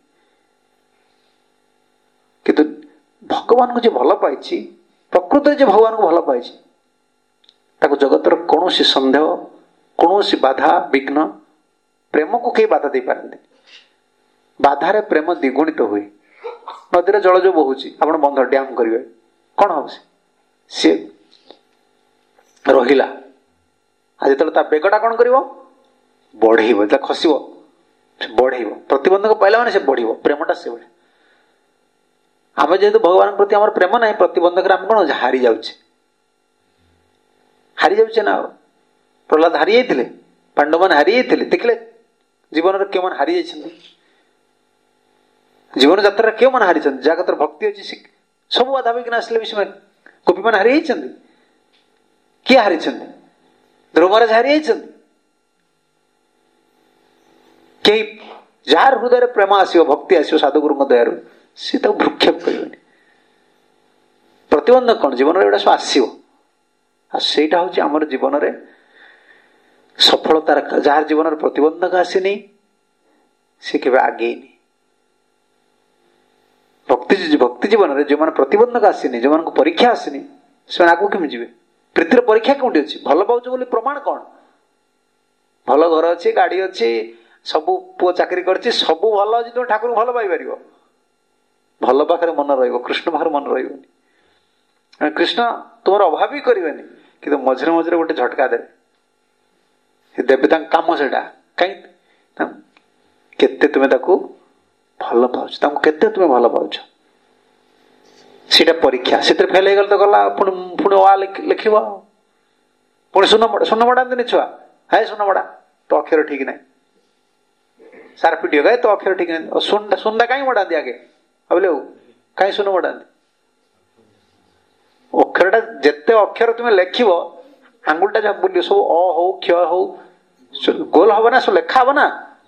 Speaker 1: किंतु भगवान को जो भल पाई प्रकृत जो भगवान को भल पाई जगतर कौन सन्देह कौन बाधा विघ्न प्रेम को कई बाधा दे पारती बाधारे प्रेम द्विगुणित तो हुए नदी जल जो बहुची आप बंध डैम करेंगे कौन हम सी रहा आज जो बेगटा कौन कर बढ़ खस बढ़ प्रतिबंधक पाइला मैंने से बढ़ प्रेमटा से बढ़े आम जेहेतु भगवान प्रति आम प्रेम ना प्रतिबंधक आम कौन हारी जाऊे हारी जाऊे ना प्रहलाद हारी जाते पांडव मैंने हारी जाते देखले जीवन क्यों मैंने हारी जाती जीवन यात्रा क्यों मैंने हारी जहाँ कतर भक्ति अच्छी सब बाधा विघ्न आसले भी समय गोपी मैंने हारी जाती किए हारी ध्रुव महाराज हारी जाती कई जार हृदय प्रेम आसो भक्ति आसो साधुगुरु दयारू सी तो भ्रुक्षेप कर प्रतिबंधक कौन जीवन में सब आसो आईटा हूँ आम जीवन में सफलतार जार जीवन में प्रतिबंधक आसनी सी के आगे भक्ति भक्ति जीवन में जो मैंने प्रतिबंधक आसनी जो मान परीक्षा आसनी से आगे केमी जी प्रीतिर परीक्षा कौटी अच्छी भल पाच बोली प्रमाण कौन भल घर अच्छी गाड़ी अच्छी सबू पुओ चाकरी कर सब भल अच्छी तुम ठाकुर भल पाइपर भल पाखे मन रृष्ण पाखे मन रही कृष्ण तुम अभाव भी करें कि मझे मझे गोटे झटका दे देवे कम से कहीं तुम्हें भल पाच केते तुम्हें भल पाच सीटा परीक्षा से फेल हो गल तो गला पुणी आ लिख पुणी सुन सुन मड़ाती छुआ है सुन मड़ा तो अक्षर ठीक ना सार पिटियो गए तो अक्षर ठीक नहीं सुन सुनता कहीं मड़ाती आगे बोले कहीं सुन मड़ाती ଅକ୍ଷରଟା ଯେତେ ଅକ୍ଷର ତୁମେ ଲେଖିବ ଆଙ୍ଗୁଳିଟା ଯାହା ବୁଲିବ ସବୁ ଅ ହଉ କ୍ଷ ହଉ ଗୋଲ ହବ ନା, ସବୁ ଲେଖା ହବ ନା।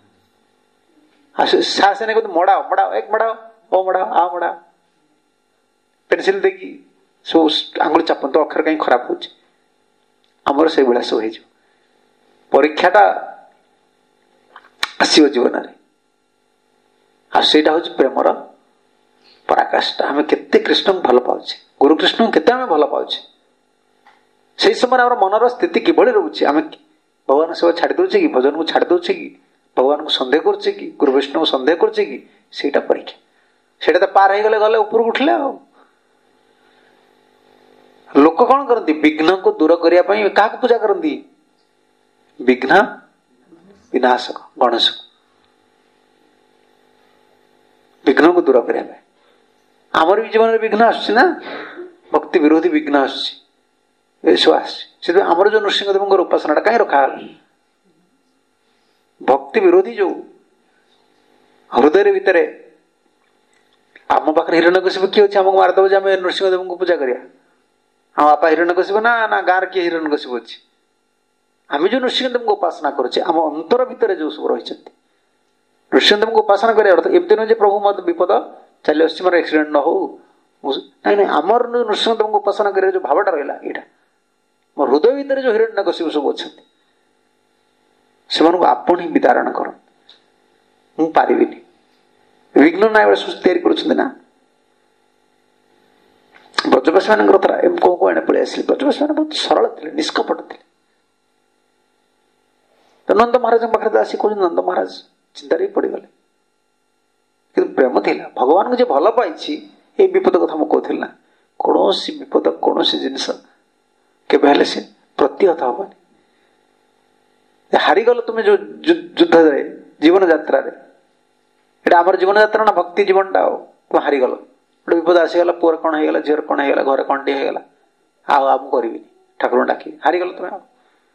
Speaker 1: ସାହସ ନେଇ ମଡାଅ ମଡାଅ ଏକ ମଡାଅ ଓ ମଡାଅ ଆ ମଡାଅ ପେନସିଲ ଦେଇକି ସବୁ ଆଙ୍ଗୁଳି ଚାପନ୍ତୁ, ଅକ୍ଷର କାହିଁ ଖରାପ ହଉଛି। ଆମର ସେଇଭଳିଆ ସବୁ ହେଇଯିବ। ପରୀକ୍ଷାଟା ଆସିବ ଜୀବନରେ, ଆଉ ସେଇଟା ହଉଛି ପ୍ରେମର ପରାକାଷ୍ଠା। ଆମେ କେତେ କୃଷ୍ଣଙ୍କୁ ଭଲ ପାଉଛେ, ଗୁରୁ କୃଷ୍ଣଙ୍କୁ କେତେ ଆମେ ଭଲ ପାଉଛେ। ସେଇ ସମୟରେ ଆମର ମନର ସ୍ଥିତି କିଭଳି ରହୁଛି? ଆମେ ଭଗବାନ ସେବା ଛାଡି ଦଉଛେ କି, ଭଜନକୁ ଛାଡି ଦଉଛେ କି, ଭଗବାନଙ୍କୁ ସନ୍ଦେହ କରୁଛେ କି, ଗୁରୁ ବୈଷ୍ଣବଙ୍କୁ ସନ୍ଦେହ କରୁଛେ କି? ସେଇଟା ପରୀକ୍ଷା। ସେଇଟା ତ ପାର ହେଇଗଲେ ଗଲେ ଉପରକୁ ଉଠିଲେ। ଆଉ ଲୋକ କଣ କରନ୍ତି? ବିଘ୍ନକୁ ଦୂର କରିବା ପାଇଁ କାହାକୁ ପୂଜା କରନ୍ତି? ବିଘ୍ନ ବିନାଶକ ଗଣେଶକୁ, ବିଘ୍ନକୁ ଦୂର କରିବା ପାଇଁ। ଆମର ବି ଜୀବନରେ ବିଘ୍ନ ଆସୁଛି ନା, ଭକ୍ତି ବିରୋଧୀ ବିଘ୍ନ ଆସୁଛି, ଏସବୁ ଆସୁଛି। ସେଥିପାଇଁ ଆମର ଯୋଉ ନୃସିଂହଦେବଙ୍କର ଉପାସନାଟା କାହିଁ ରଖାଗଲା? ଭକ୍ତି ବିରୋଧୀ ଯୋଉ ହୃଦୟ ଭିତରେ, ଆମ ପାଖରେ ହିରଣ୍ୟକଶିପ କିଏ ଅଛି ଆମକୁ ମାରିଦବ ଯେ ଆମେ ନୃସିଂହଦେବଙ୍କୁ ପୂଜା କରିବା? ଆମ ବାପା ହିରଣ୍ୟକଶିପ ନା ନା ଗାଁରେ କିଏ ହିରଣ୍ୟକଶିପ ଅଛି? ଆମେ ଯୋଉ ନୃସିଂହଦେବଙ୍କୁ ଉପାସନା କରୁଛେ, ଆମ ଅନ୍ତର ଭିତରେ ଯୋଉ ସବୁ ରହିଛନ୍ତି, ନୃସିଂହଦେବଙ୍କୁ ଉପାସନା କରିବା ଅର୍ଥ ଏମିତି ନୁହେଁ ଯେ ପ୍ରଭୁ ମତେ ବିପଦ ଚାଲି ଆସୁଛି, ମୋର ଆକ୍ସିଡେଣ୍ଟ ନ ହଉ। ନାଇଁ ନାଇଁ, ଆମର ନୃସିଂହଦେବଙ୍କୁ ଉପାସନା କରିବା ଯୋଉ ଭାବଟା ରହିଲା, ଏଇଟା ମୋ ହୃଦୟ ଭିତରେ ଯୋଉ ହିରଣ୍ୟକଶିପ ସବୁ ଅଛନ୍ତି, ସେମାନଙ୍କୁ ଆପଣ ହିଁ ବିଦାରଣ କର। ମୁଁ ପାରିବିନି। ବିଘ୍ନ ନାଇଁ ବେଳେ ସବୁ ତିଆରି କରୁଛନ୍ତି ନା। ବ୍ରଜବାସୀ ମାନଙ୍କର ଥର କୋଉ କୋଉ ଆଣେ ପଳେଇ ଆସିଲେ। ବ୍ରଜବାସୀ ମାନେ ବହୁତ ସରଳ ଥିଲେ, ନିଷ୍କପଟ ଥିଲେ। ତ ନନ୍ଦ ମହାରାଜଙ୍କ ପାଖରେ ଆସି କହୁଛନ୍ତି, ନନ୍ଦ ମହାରାଜ ଚିନ୍ତାରେ ବି ପଡିଗଲେ। କିନ୍ତୁ ପ୍ରେମ ଥିଲା। ଭଗବାନଙ୍କୁ ଯେ ଭଲ ପାଇଛି, ଏଇ ବିପଦ କଥା ମୁଁ କହୁଥିଲି ନା। କୌଣସି ବିପଦ, କୌଣସି ଜିନିଷ କେବେ ହେଲେ ସେ ପ୍ରତିହତ ହବନି। ହାରିଗଲ ତୁମେ ଯୋଉ ଯୁଦ୍ଧରେ, ଜୀବନ ଯାତ୍ରାରେ, ଏଇଟା ଆମର ଜୀବନ ଯାତ୍ରା ନା, ଭକ୍ତି ଜୀବନଟା। ଆଉ ତୁମେ ହାରିଗଲ, ଗୋଟେ ବିପଦ ଆସିଗଲା, ପୁଅର କଣ ହେଇଗଲା, ଝିଅର କଣ ହେଇଗଲା, ଘରେ କଣ ଟିକେ ହେଇଗଲା, ଆଉ ଆଉ ମୁଁ କରିବିନି, ଠାକୁରଙ୍କୁ ଡାକିବି, ହାରିଗଲ ତୁମେ। ଆଉ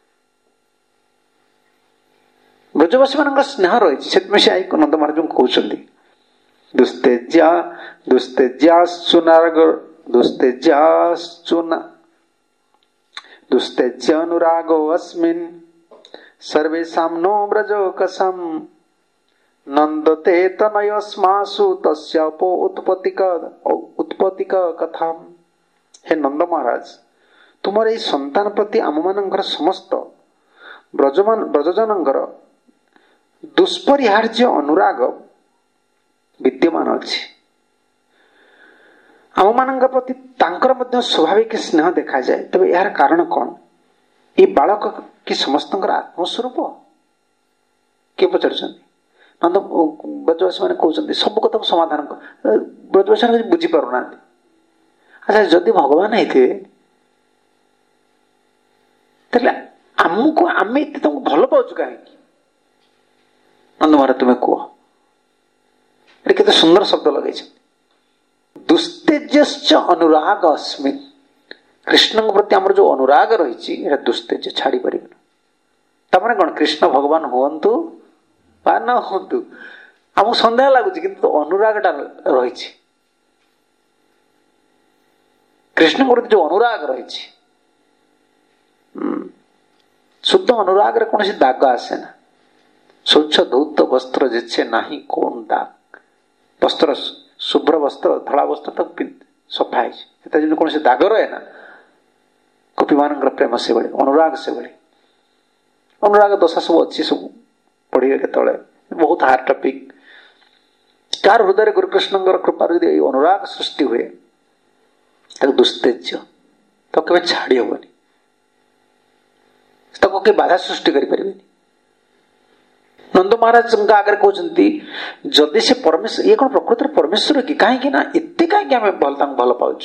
Speaker 1: ବ୍ରଜବାସୀ ମାନଙ୍କର ସ୍ନେହ ରହିଛି, ସେଥିପାଇଁ ସେ ନନ୍ଦ ମହାରାଜଙ୍କୁ କହୁଛନ୍ତି, ଦୁସ୍ତେଜ୍ୟା ଦୁସ୍ତେଜ୍ୟାସୁନାଗ ଦୁସ୍ତେଜ୍ୟାସୁନା ଦୁସ୍ତେଜ୍ୟ ଅନୁରାଗୋ अस्मिन् सर्वेषां नो ब्रजोकसं नन्दते तनयस्मासु तस्यापो उत्पत्तिक उत्पत्तिक कथाम। हे नंद महाराज, तुमर एई संतान प्रति आम मानकर समस्त ब्रजमान ब्रजजनଙ୍କର दुष्परिहार्य अनुराग विद्यमान अछि। आम ମାନଙ୍କ प्रति तांकर मध्य स्वाभाविक स्नेह देखा जाए। तबे यार कारण कौन? ये बालक कि समस्तଙ୍କର आत्मस्वरूप किए पचारुଛନ୍ତି? नंद ब्रजवासी मैंने कहते सब कथा समाधान कर। ब्रजवासी मैंने बुझी पार ना। अच्छा, जदि भगवान होते आमको आम तुमको भल पाचु कहीं? नंद महाराज तुम्हें कह, केते सुंदर शब्द लगे। दुस्तेज्य अनुराग अस्मिन्। कृष्ण प्रति आमर जो अनुराग रही दुस्तेज छाड़ी पार। तमें कौन कृष्ण भगवान हुंतु बा न हुंतु आमको सन्देह लगुच, किंतु अनुरागटा रही कृष्ण प्रति जो अनुराग रही शुद्ध अनुराग रे कौन दाग आसे ना। स्वच्छ धौत वस्त्र जेछे नाही कौन दाग। वस्त्र शुभ्र वस्त्र धला वस्त्र तक सफा है, कौन से दाग रहे ना। गोपी मान प्रेम से भाई, अनुराग से भाई। अनुराग दशा सब अच्छी सब पढ़िए के बहुत हार्ड टॉपिक। कार हृदय गुरुकृष्ण कृपा अनुराग सृष्टि हुए दुस्तेज्य तो केवल छाड़ी हेनी, के बाधा सृष्टि करें। नंद महाराज आगे कहते जदि से परमेश्वर ये कौन प्रकृत परमेश्वर कि कहीं ना एत कहीं आम भल भल पाच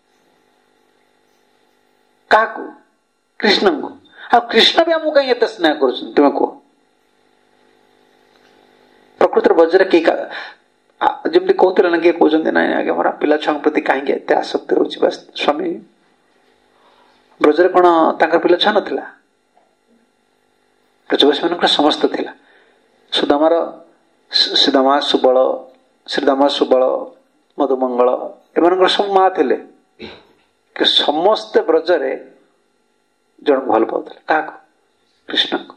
Speaker 1: क्या कृष्ण को आ कृष्ण भी आमको कहीं एत स्नेह कर तुम्हें कह। प्रकृत बजरे कई जमी कहते ना किए कहते ना आगे मोर पिला छुआ प्रति कहीं एत आसक्ति रोचे। बस स्वामी ब्रजरे कौन तर पिला छुआ नाला, ब्रजवासी मान समस्त थिला। सुदामार सुदामा सुबल श्रीदामा सुबल मधुमंगल एम सब माँ थे। कि समस्ते ब्रजरे जन भल पाउଥିଲେ କାହାକୁ कृष्णଙ୍କୁ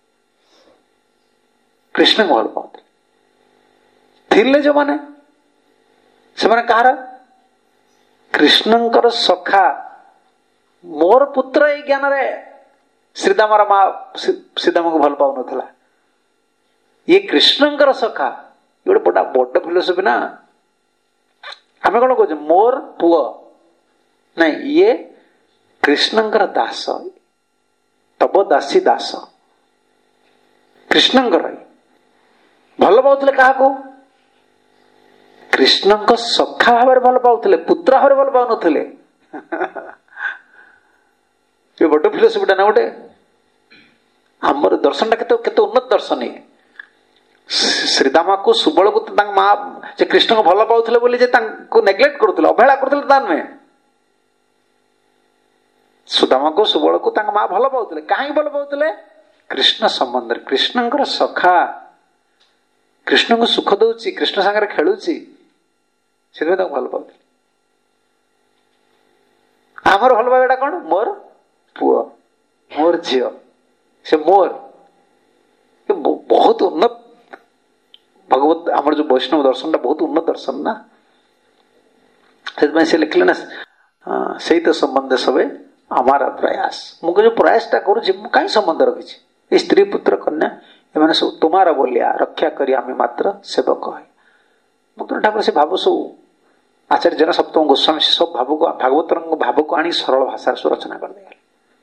Speaker 1: कृष्णଙ୍କୁ भल पाउଥିଲେ ଥିଲେ ଯୋଉମାନେ ସେମାନେ କାହାର कृष्णଙ୍କର ସଖା मोर पुत्र एई ज्ञान रे श्रीदामर माँ श्रीदाम को भल पाउनଥିଲା ये कृष्णଙ୍କର सखा ये गोटे बड़ा बड़ फिलोसफी ना आम कौन कहे मोर पुओ नहीं ये कृष्णଙ୍କର दास तब दासी दास कृष्णଙ୍କର भल पाउଥିଲେ କାହାକୁ कृष्णଙ୍କ सखा भाव भल पाउଥିଲେ पुत्र भाव भल पाउनଥିଲେ ये बड़ फिलोसफीटा ना गोटे आमर दर्शन टा केते उन्नत दर्शन है श्रीदामा को सुबल को माँ जे कृष्ण को भल पाउଥିଲେ बोली जे तांको नेग्लेक्ट करुଥିଲେ अवहेला करुଥିଲେ ता नुहे सुदामा को सुबल को तांको माँ भल पाउଥିଲେ काहे भल पाउଥିଲେ कृष्ण संबंध कृष्णଙ୍କର सखा कृष्ण को सुख दउची कृष्ण संगे खेलुची से भल पाउଥିଲେ आमर भल पाइबाटा कौन मोर पुओ मोर झील से मोर बहुत उन्नत भगवत आमर जो वैष्णव दर्शन टा बहुत उन्नत दर्शन ना से लिखले ना से तो संबंध सबे हमारा प्रयास मुझे जो प्रयास टा करूँ मु कहीं संबंध रखी स्त्री पुत्र कन्या एम सब तुम्हारा बोलिया रक्षा करी आम मात्र सेवक है मुक्त ठाकुर से भाव सब आचार्य जन सप्तम गोस्वामी से सब भाव को भागवत भाव को आनी सरल भाषा रचना कर दे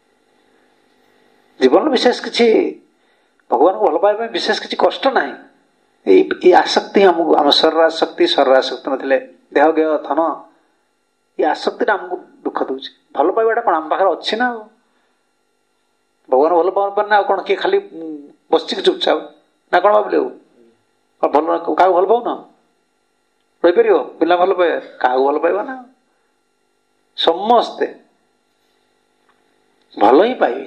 Speaker 1: जीवन विशेष किसी भगवान को भल पाइबा विशेष किसी कष्ट ना ये आसक्ति हमको आम शरीर आसक्ति शरीर आसक्ति नथिले देह गेह धन ये आसक्ति आमको दुख दूसरी भल पाइबाटा कौन आम पाखे अच्छी ना भगवान भल पान ना कौन किए खाली बस चुपचाप ना कौन भाविले भल क्या भल पाऊन रहीपर पिला भल पाए क्या भल पाइबा ना समस्ते भल ही पाइबे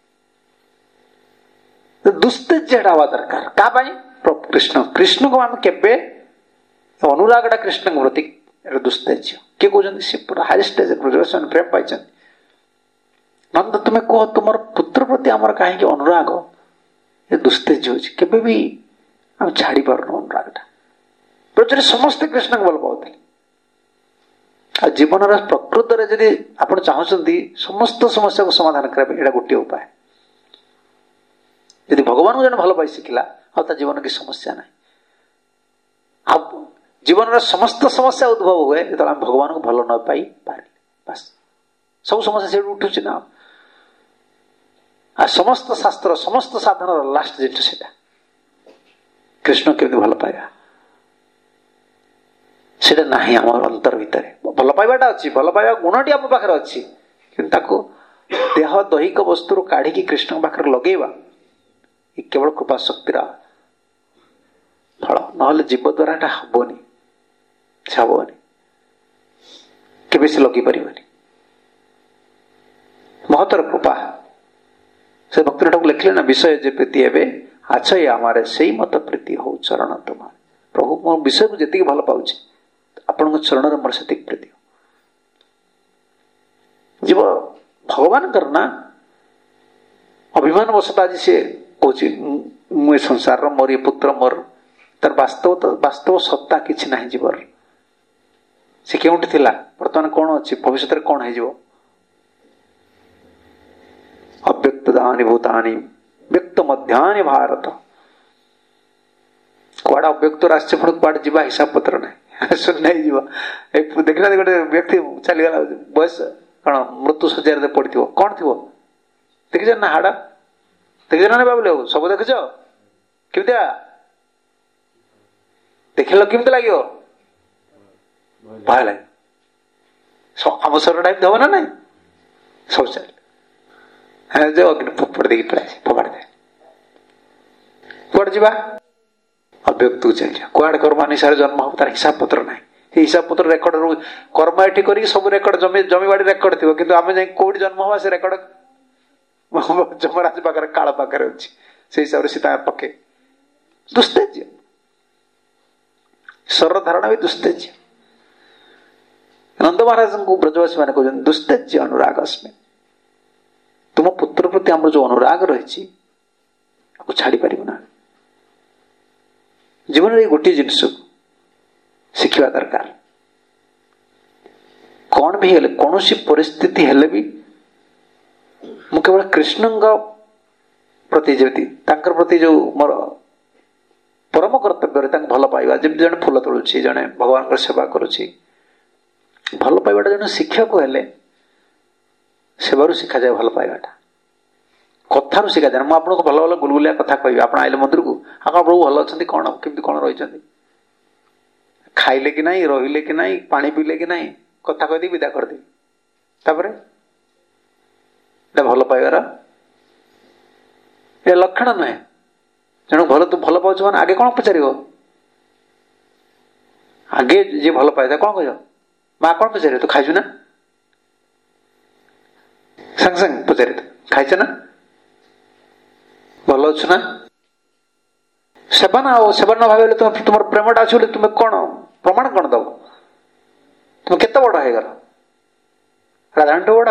Speaker 1: दुस्तेज्य हवा दरकार क्या कृष्ण कृष्ण को आम केबे अनुरागटा कृष्ण के प्रति दुस्तेज्य किए कहते सी पूरा हाई स्टेज प्रेम पाई नंद तुम्हें कह तुम पुत्र प्रति आमर कहीं अनुराग ये दुस्तेज्य हो भी आम छाड़ी पार्न अनुरागटा प्रचुर समस्ते कृष्ण को भल पाते जीवन प्रकृत में जदि आप चाहते समस्त समस्या को समाधान करने गोटे उपाय यदि भगवान को जन भल पाई शिखला आ जीवन की समस्या ना अब जीवन समस्त समस्या उद्भव हुए जो आम भगवान को भल न पाई पारे बस सब समस्या से उठुच ना आ समस्त शास्त्र समस्त साधन लास्ट जिन से कृष्ण केमती भल पाइबा से ना आम अंतर भितर भल पाइबाटा अच्छी भल पाइबा गुणटी आम पाखे अच्छी कि देह दैहिक वस्तु काढ़ी कृष्ण पाखे लगेवा केवल कृपा शक्तिर फल ना जीव द्वारा एटा हबनी से हबनी केबे से लगी परिबनी महतर कृपा से भक्त ठाकुर लिखले ना विषय जे प्रीति एबे आछय हमारे से मत प्रीति हो चरण तुम्हार प्रभु मो विषय को जति भल पाउछि आपण चरण रे मोर सेति प्रीति जीव भगवान करना अभिमान वशत आज से कौन मुझे संसार मोर ये पुत्र मोर तार वास्तव तो वास्तव सत्ता किसी ना जीवर से क्योंठी थिला बर्तमान कौन अच्छी भविष्य कौन हो अव्यक्त दानी भूतानी व्यक्त मध्यानि भारत कुआड़ा अव्यक्त राष्ट्र पुणी कुआड़ जा हिसाब पत्र ना सुन नहीं जीव देखना गोटे व्यक्ति चलीगला बयस कौन मृत्यु शज्या पड़ी कौन थी देखिछ ना हाड़ देखिछ ना बाबू सब देखिछ केमितिया देखिल केमती लगे भय लगे आम शरीर टाइप हब ना ना सब चल जो अग्नि फोपड़ देखिए पड़ा फोपाड़ दे कुआड़ जा अव्यक्त चल जा कुआड़ कर्म अनुसार जन्म हम तार हिसाब पत्र ना हिसाब पत्र रेकर्ड रू कर्म एटी कर सब रेकर्ड जमी जमी बाड़ी रेकर्ड थी कि आम जा कौट जन्म हवा से रेकर्ड जमराज पाखे काल पाखे अच्छी से हिसाब से पके दुस्तेज्य शरीर धारणा भी दुस्तेज्य नंद महाराज को ब्रजवासी मैंने कहते दुस्तेज्य अनुराग अस्मि, तुम पुत्र प्रति आम जो अनुराग रही छाड़ी पार ना। जीवन में गोटे जिनस शिखा दरकार, कौन भी हेले कौन सी परिस्थिति हेले भी मु केवल कृष्ण प्रति जमी प्रति जो मोर परम कर्तव्य भल पाइबा, जब जड़े फूल तोलुची जड़े भगवान सेवा करुची, भल पाइबाटा जड़े शिक्षक हेले सेवारू शिखा जाए भल पाइबाटा, कथारू शिखा जाए। मुझे आपको भल भल गुलगुलिया कथा कहि, आप आइले मंदिर को आप प्रभु भल अच्छा कौन केमती कौन रही, खाइले कि नहीं, रहिले कि नहीं, पानी पीले कि नहीं, कथा कहीदी विदा करदी, तापर भल पाइबार ये लक्षण नुहे। जन भल तू भल पाच मान आगे कौन पचार, आगे जी भल पाए कौन कह माँ कौन पचार तू खाइचु ना, संग संग पचार खाइच ना, भल अच्छु ना, सेवा ना सेवा न भाव तुम तुम प्रेमटा अच्छे तुम्हें कौन प्रमाण कौन दब, तुम केत बड़ हो राधाराणी बड़,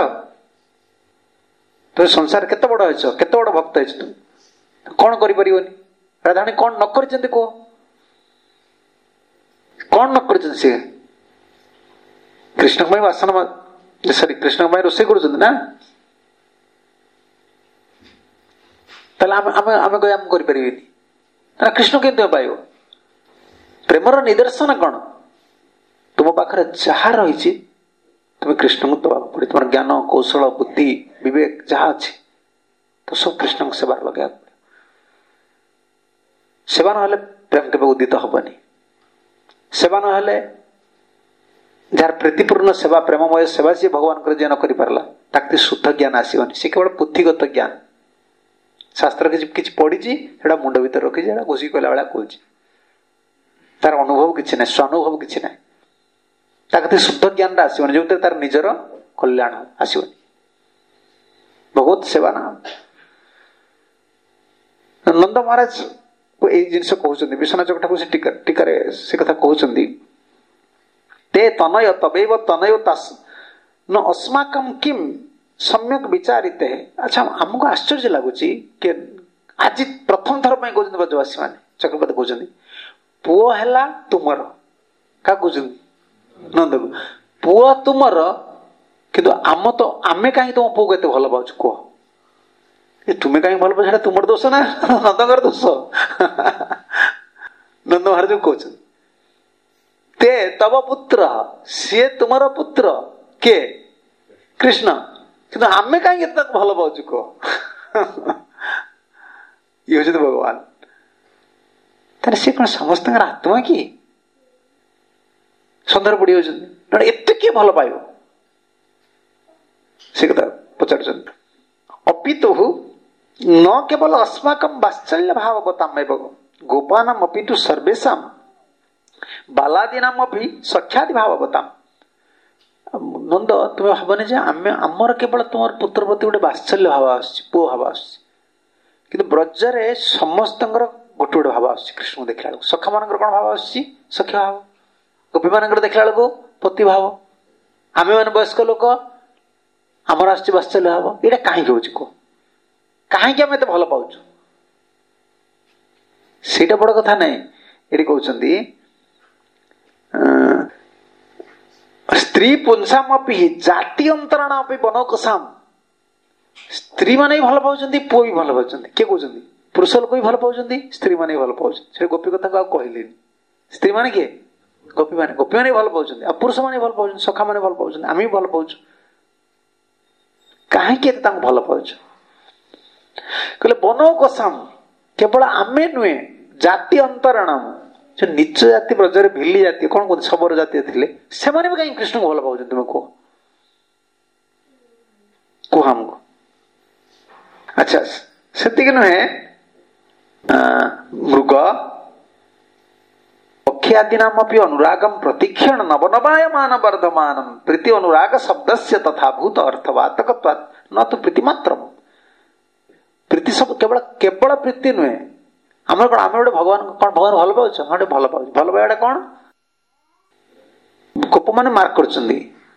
Speaker 1: तुम संसार केत बड़ हो केत बड़ भक्त हो तुम कौन कर राधाराणी कौन न कर कह कौन न कर कृष्ण बासन सॉरी कृष्ण रोषे कर ना, कृष्ण के पाइब प्रेमर निदर्शन कौन, तुम पाखे जहा रही तुम्हें कृष्ण को दवाक पड़े, तुम ज्ञान कौशल बुद्धि विवेक जहा अच्छे तो सब कृष्ण को सेवा लगे पड़े। सेवा ना प्रेम के उदित हबनी, सेवा ना जार प्रीतिपूर्ण सेवा प्रेममय सेवा सी भगवान कर जे न करि परला ताकि शुद्ध ज्ञान आसीबनी, से केवल पुथिगत ज्ञान शास्त्र के किछि पढ़ी सेटा मुंड भीतर रखी सेटा घोषी कला बेला कहूँ, तार अनुभव किछि ना स्वानुभव किछि ना, ताकि शुद्ध ज्ञान आसबनी जो तार निजर कल्याण आसबनी। भगवत सेवा ना नंद महाराज को यही जिन कहते विश्वनाथ चकटा से टीका टीका से कथा कहते ते तनय तबैव तनय तस् न अस्माकं किम सम्यक विचारिते है। अच्छा आमको आश्चर्य लगुच कि आज प्रथम थर पर कहते ब्रजवासी मैंने चक्रवर्ती कहते पुओ है तुमर क्या कहते नंद को पुओ तुमर किंतु आम तो आमे कहीं तुम पुओ को भल पाच कह तुम्हें कहीं भल पाच तुम दोष ना नंदकर दोष नंद महाराज कहते ते तव पुत्र सी तुमर पुत्र के कृष्ण किंतु आमे कहीं भल पाच कह ये हूँ भगवान तार सी कौन समस्त आत्मा कि सन्धार पड़ी होते एत किए भल पाइब से कथा पचार अपितु न केवल अस्माकं वात्सल्य भाववताम गोपानाम अपितु सर्वेषां बालादीनाम अभी सख्यादि भाववताम। नंद तुम्हें भावने जे आम आमर केवल तुम पुत्र प्रति गोटे वात्सल्य भाव आस पुओ भाव आस कि ब्रजरे समस्त गोटे गोटे भाव आस कृष्ण देखला बेलू सखा मान कौन भाव आस सख्य भाव गोपी मान देखला बेलू पति भाव आम मैंने वयस्क लोक आमर आस वात्सल्य भाव ये कहीं हूँ कह कहीं आम एत भल पाच से बड़ कथा ना ये कहते स्त्री पुंसामपि जाति अंतरण बनकसाम स्त्री माने भल पाँच पुओ भी भल पाँच किए कहते पुरुष लोक भी भल पाँच स्त्री माने भल पाँच से गोपी कथा को कहले स्त्री माने किए गोपी माने गोपी माने भल पाँच आ पुरुष माने भल पाँच सखा माने भल पाँच आम भी भल पाँच कहीं भल पाँच कहले बनकसाम केवल आमे नुहे जाति अंतरणम जो नीच जाति ब्रजर भिली जाति कौन कहते शबर जाति थे से कहीं कृष्ण को भल पाँच तुम्हें कह कह हमको अच्छा से नुहे मृग पक्षियादीनाम अनुरागम प्रतिक्षण नवनवायमान वर्धमान प्रीति अनुराग शब्द से तथा भूत अर्थवातकत्वात् न तो प्रीतिमात्र प्रीति सब केवल केवल प्रीति नुहे आम कौन आम गोटे भगवान कौन भगवान भल पाच हाँ भल पाच भल पाइबा कौन गोप मैंने मार्क कर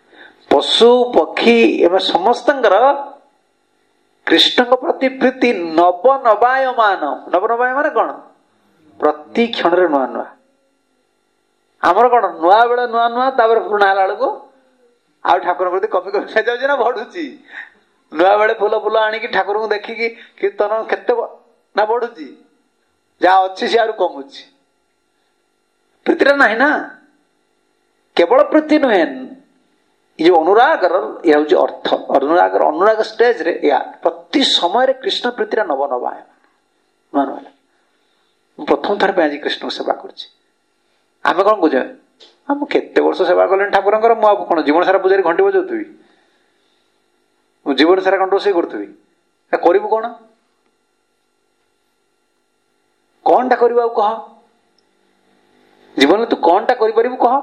Speaker 1: ପଶୁ ପକ୍ଷୀ ଏମାନେ ସମସ୍ତଙ୍କର କୃଷ୍ଣଙ୍କ ପ୍ରତି ପ୍ରୀତି ନବ ନବାୟମାନ। ନବ ନବାୟ ମାନେ କଣ? ପ୍ରତି କ୍ଷଣରେ ନୂଆ ନୂଆ। ଆମର କଣ ନୂଆ ବେଳେ ନୂଆ ନୂଆ, ତାପରେ ପୁରୁଣା ହେଲା ବେଳକୁ ଆଉ ଠାକୁରଙ୍କ ପ୍ରତି କମି କମି ଯାଉଛି ନା ବଢୁଛି? ନୂଆ ବେଳେ ଫୁଲ ଫୁଲ ଆଣିକି ଠାକୁରଙ୍କୁ ଦେଖିକି କୀର୍ତ୍ତନ କେତେ ନା ବଢୁଛି? ଯାହା ଅଛି ସେ ଆହୁରି କମୁଛି। ପ୍ରୀତିଟା ନାହିଁ ନା। କେବଳ ପ୍ରୀତି ନୁହେଁ, ଏ ଯୋଉ ଅନୁରାଗର ଏହା ହଉଛି ଅର୍ଥ। ଅନୁରାଗର ଅନୁରାଗ ଷ୍ଟେଜରେ ଏହା ପ୍ରତି ସମୟରେ କୃଷ୍ଣ ପ୍ରୀତିଟା ନବ ନବାୟ ନୂଆ ନୂଆ। ମୁଁ ପ୍ରଥମ ଥର ପାଇଁ ଆଜି କୃଷ୍ଣଙ୍କୁ ସେବା କରୁଛି। ଆମେ କଣ ବୁଝେ? ମୁଁ କେତେ ବର୍ଷ ସେବା କଲେଣି ଠାକୁରଙ୍କର, ମୁଁ ଆଉ କଣ ଜୀବନ ସାରା ପୂଜାରେ ଘଣ୍ଟି ବଜାଉଥିବି? ମୁଁ ଜୀବନ ସାରା କଣ ରୋଷେଇ କରୁଥିବି? କରିବୁ କଣ? କଣଟା କରିବୁ ଆଉ କହ? ଜୀବନରେ ତୁ କଣଟା କରିପାରିବୁ କହ?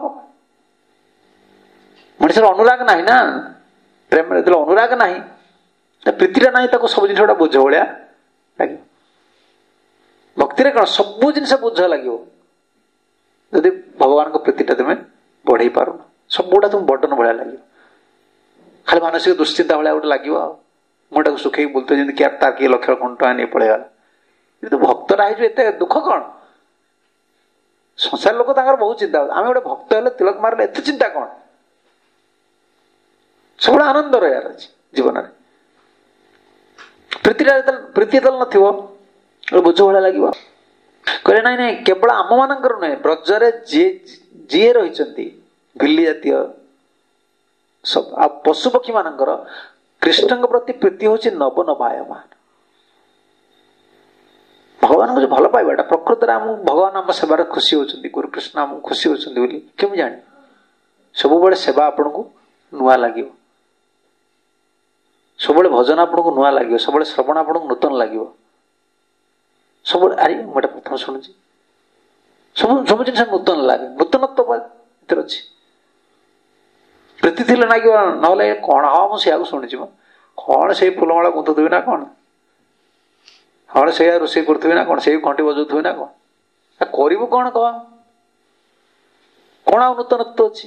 Speaker 1: ମଣିଷର ଅନୁରାଗ ନାହିଁ ନା। ପ୍ରେମରେ ଯେତେବେଳେ ଅନୁରାଗ ନାହିଁ, ପ୍ରୀତିଟା ନାହିଁ, ତାକୁ ସବୁ ଜିନିଷ ଗୁଡା ବୋଝ ଭଳିଆ ଲାଗିବ। ଭକ୍ତିରେ କଣ ସବୁ ଜିନିଷ ବୋଝ ଲାଗିବ ଯଦି ଭଗବାନଙ୍କ ପ୍ରୀତିଟା ତମେ ବଢେଇ ପାରୁନ। ସବୁଗୁଡା ତମକୁ ବର୍ଡନ ଭଳିଆ ଲାଗିବ। ଖାଲି ମାନସିକ ଦୁଶ୍ଚିନ୍ତା ଭଳିଆ ଗୋଟେ ଲାଗିବ। ଆଉ ମୁଁଟାକୁ ଶୁଖେଇକି ବୁଲୁଥିବ ଯେମିତି କି ତାର କିଏ ଲକ୍ଷ ଟଙ୍କା ନେଇ ପଳେଇଗଲା। କିନ୍ତୁ ଭକ୍ତଟା ହେଇଯିବ, ଏତେ ଦୁଃଖ କଣ? ସଂସାର ଲୋକ ତାଙ୍କର ବହୁତ ଚିନ୍ତା। ଆମେ ଗୋଟେ ଭକ୍ତ ହେଲେ, ତିଳକ ମାରିଲେ ଏତେ ଚିନ୍ତା କଣ? ସବୁବେଳେ ଆନନ୍ଦ ରହିବାର ଅଛି ଜୀବନରେ। ପ୍ରୀତିଟା ଯେତେବେଳେ ପ୍ରୀତି ଯେତେବେଳେ ନଥିବ, ବୋଝ ଭଳିଆ ଲାଗିବ। କହିଲେ ନାଇଁ ନାଇଁ, କେବଳ ଆମ ମାନଙ୍କର ନୁହେଁ, ବ୍ରଜରେ ଯିଏ ଯିଏ ରହିଛନ୍ତି ଭିଲି ଜାତୀୟ ଆଉ ପଶୁ ପକ୍ଷୀ ମାନଙ୍କର କୃଷ୍ଣଙ୍କ ପ୍ରତି ପ୍ରୀତି ହଉଛି ନବ ନବାୟମାନ। ଭଗବାନଙ୍କୁ ଯୋଉ ଭଲ ପାଇବାଟା ପ୍ରକୃତରେ ଆମକୁ ଭଗବାନ ଆମ ସେବାରେ ଖୁସି ହଉଛନ୍ତି, ଗୁରୁକୃଷ୍ଣ ଆମକୁ ଖୁସି ହଉଛନ୍ତି ବୋଲି କେମିତି ଜାଣି? ସବୁବେଳେ ସେବା ଆପଣଙ୍କୁ ନୂଆ ଲାଗିବ, ସବୁବେଳେ ଭଜନ ଆପଣଙ୍କୁ ନୂଆ ଲାଗିବ, ସବୁବେଳେ ଶ୍ରବଣ ଆପଣଙ୍କୁ ନୂତନ ଲାଗିବ। ସବୁବେଳେ ଆରେ ମୁଁ ଏଟା ପ୍ରଥମ ଶୁଣୁଛି। ସବୁ ସବୁ ଜିନିଷ ନୂତନ ଲାଗେ, ନୂତନତ୍ୱ ଭିତରେ ଅଛି। ପ୍ରୀତି ଥିଲେ ଲାଗିବ, ନହେଲେ କଣ ହଁ ମୁଁ ସେଇଆକୁ ଶୁଣିଛି, ମ କଣ ସେଇ ଫୁଲମାଳ ଗୁନ୍ଥୁଥିବି ନା କଣ, କଣ ସେଇଆ ରୋଷେଇ କରୁଥିବି ନା କଣ, ସେଇ ଘଣ୍ଟି ବଜାଉଥିବି ନା କଣ, କରିବୁ କଣ କହ? କଣ ଆଉ ନୂତନତ୍ୱ ଅଛି?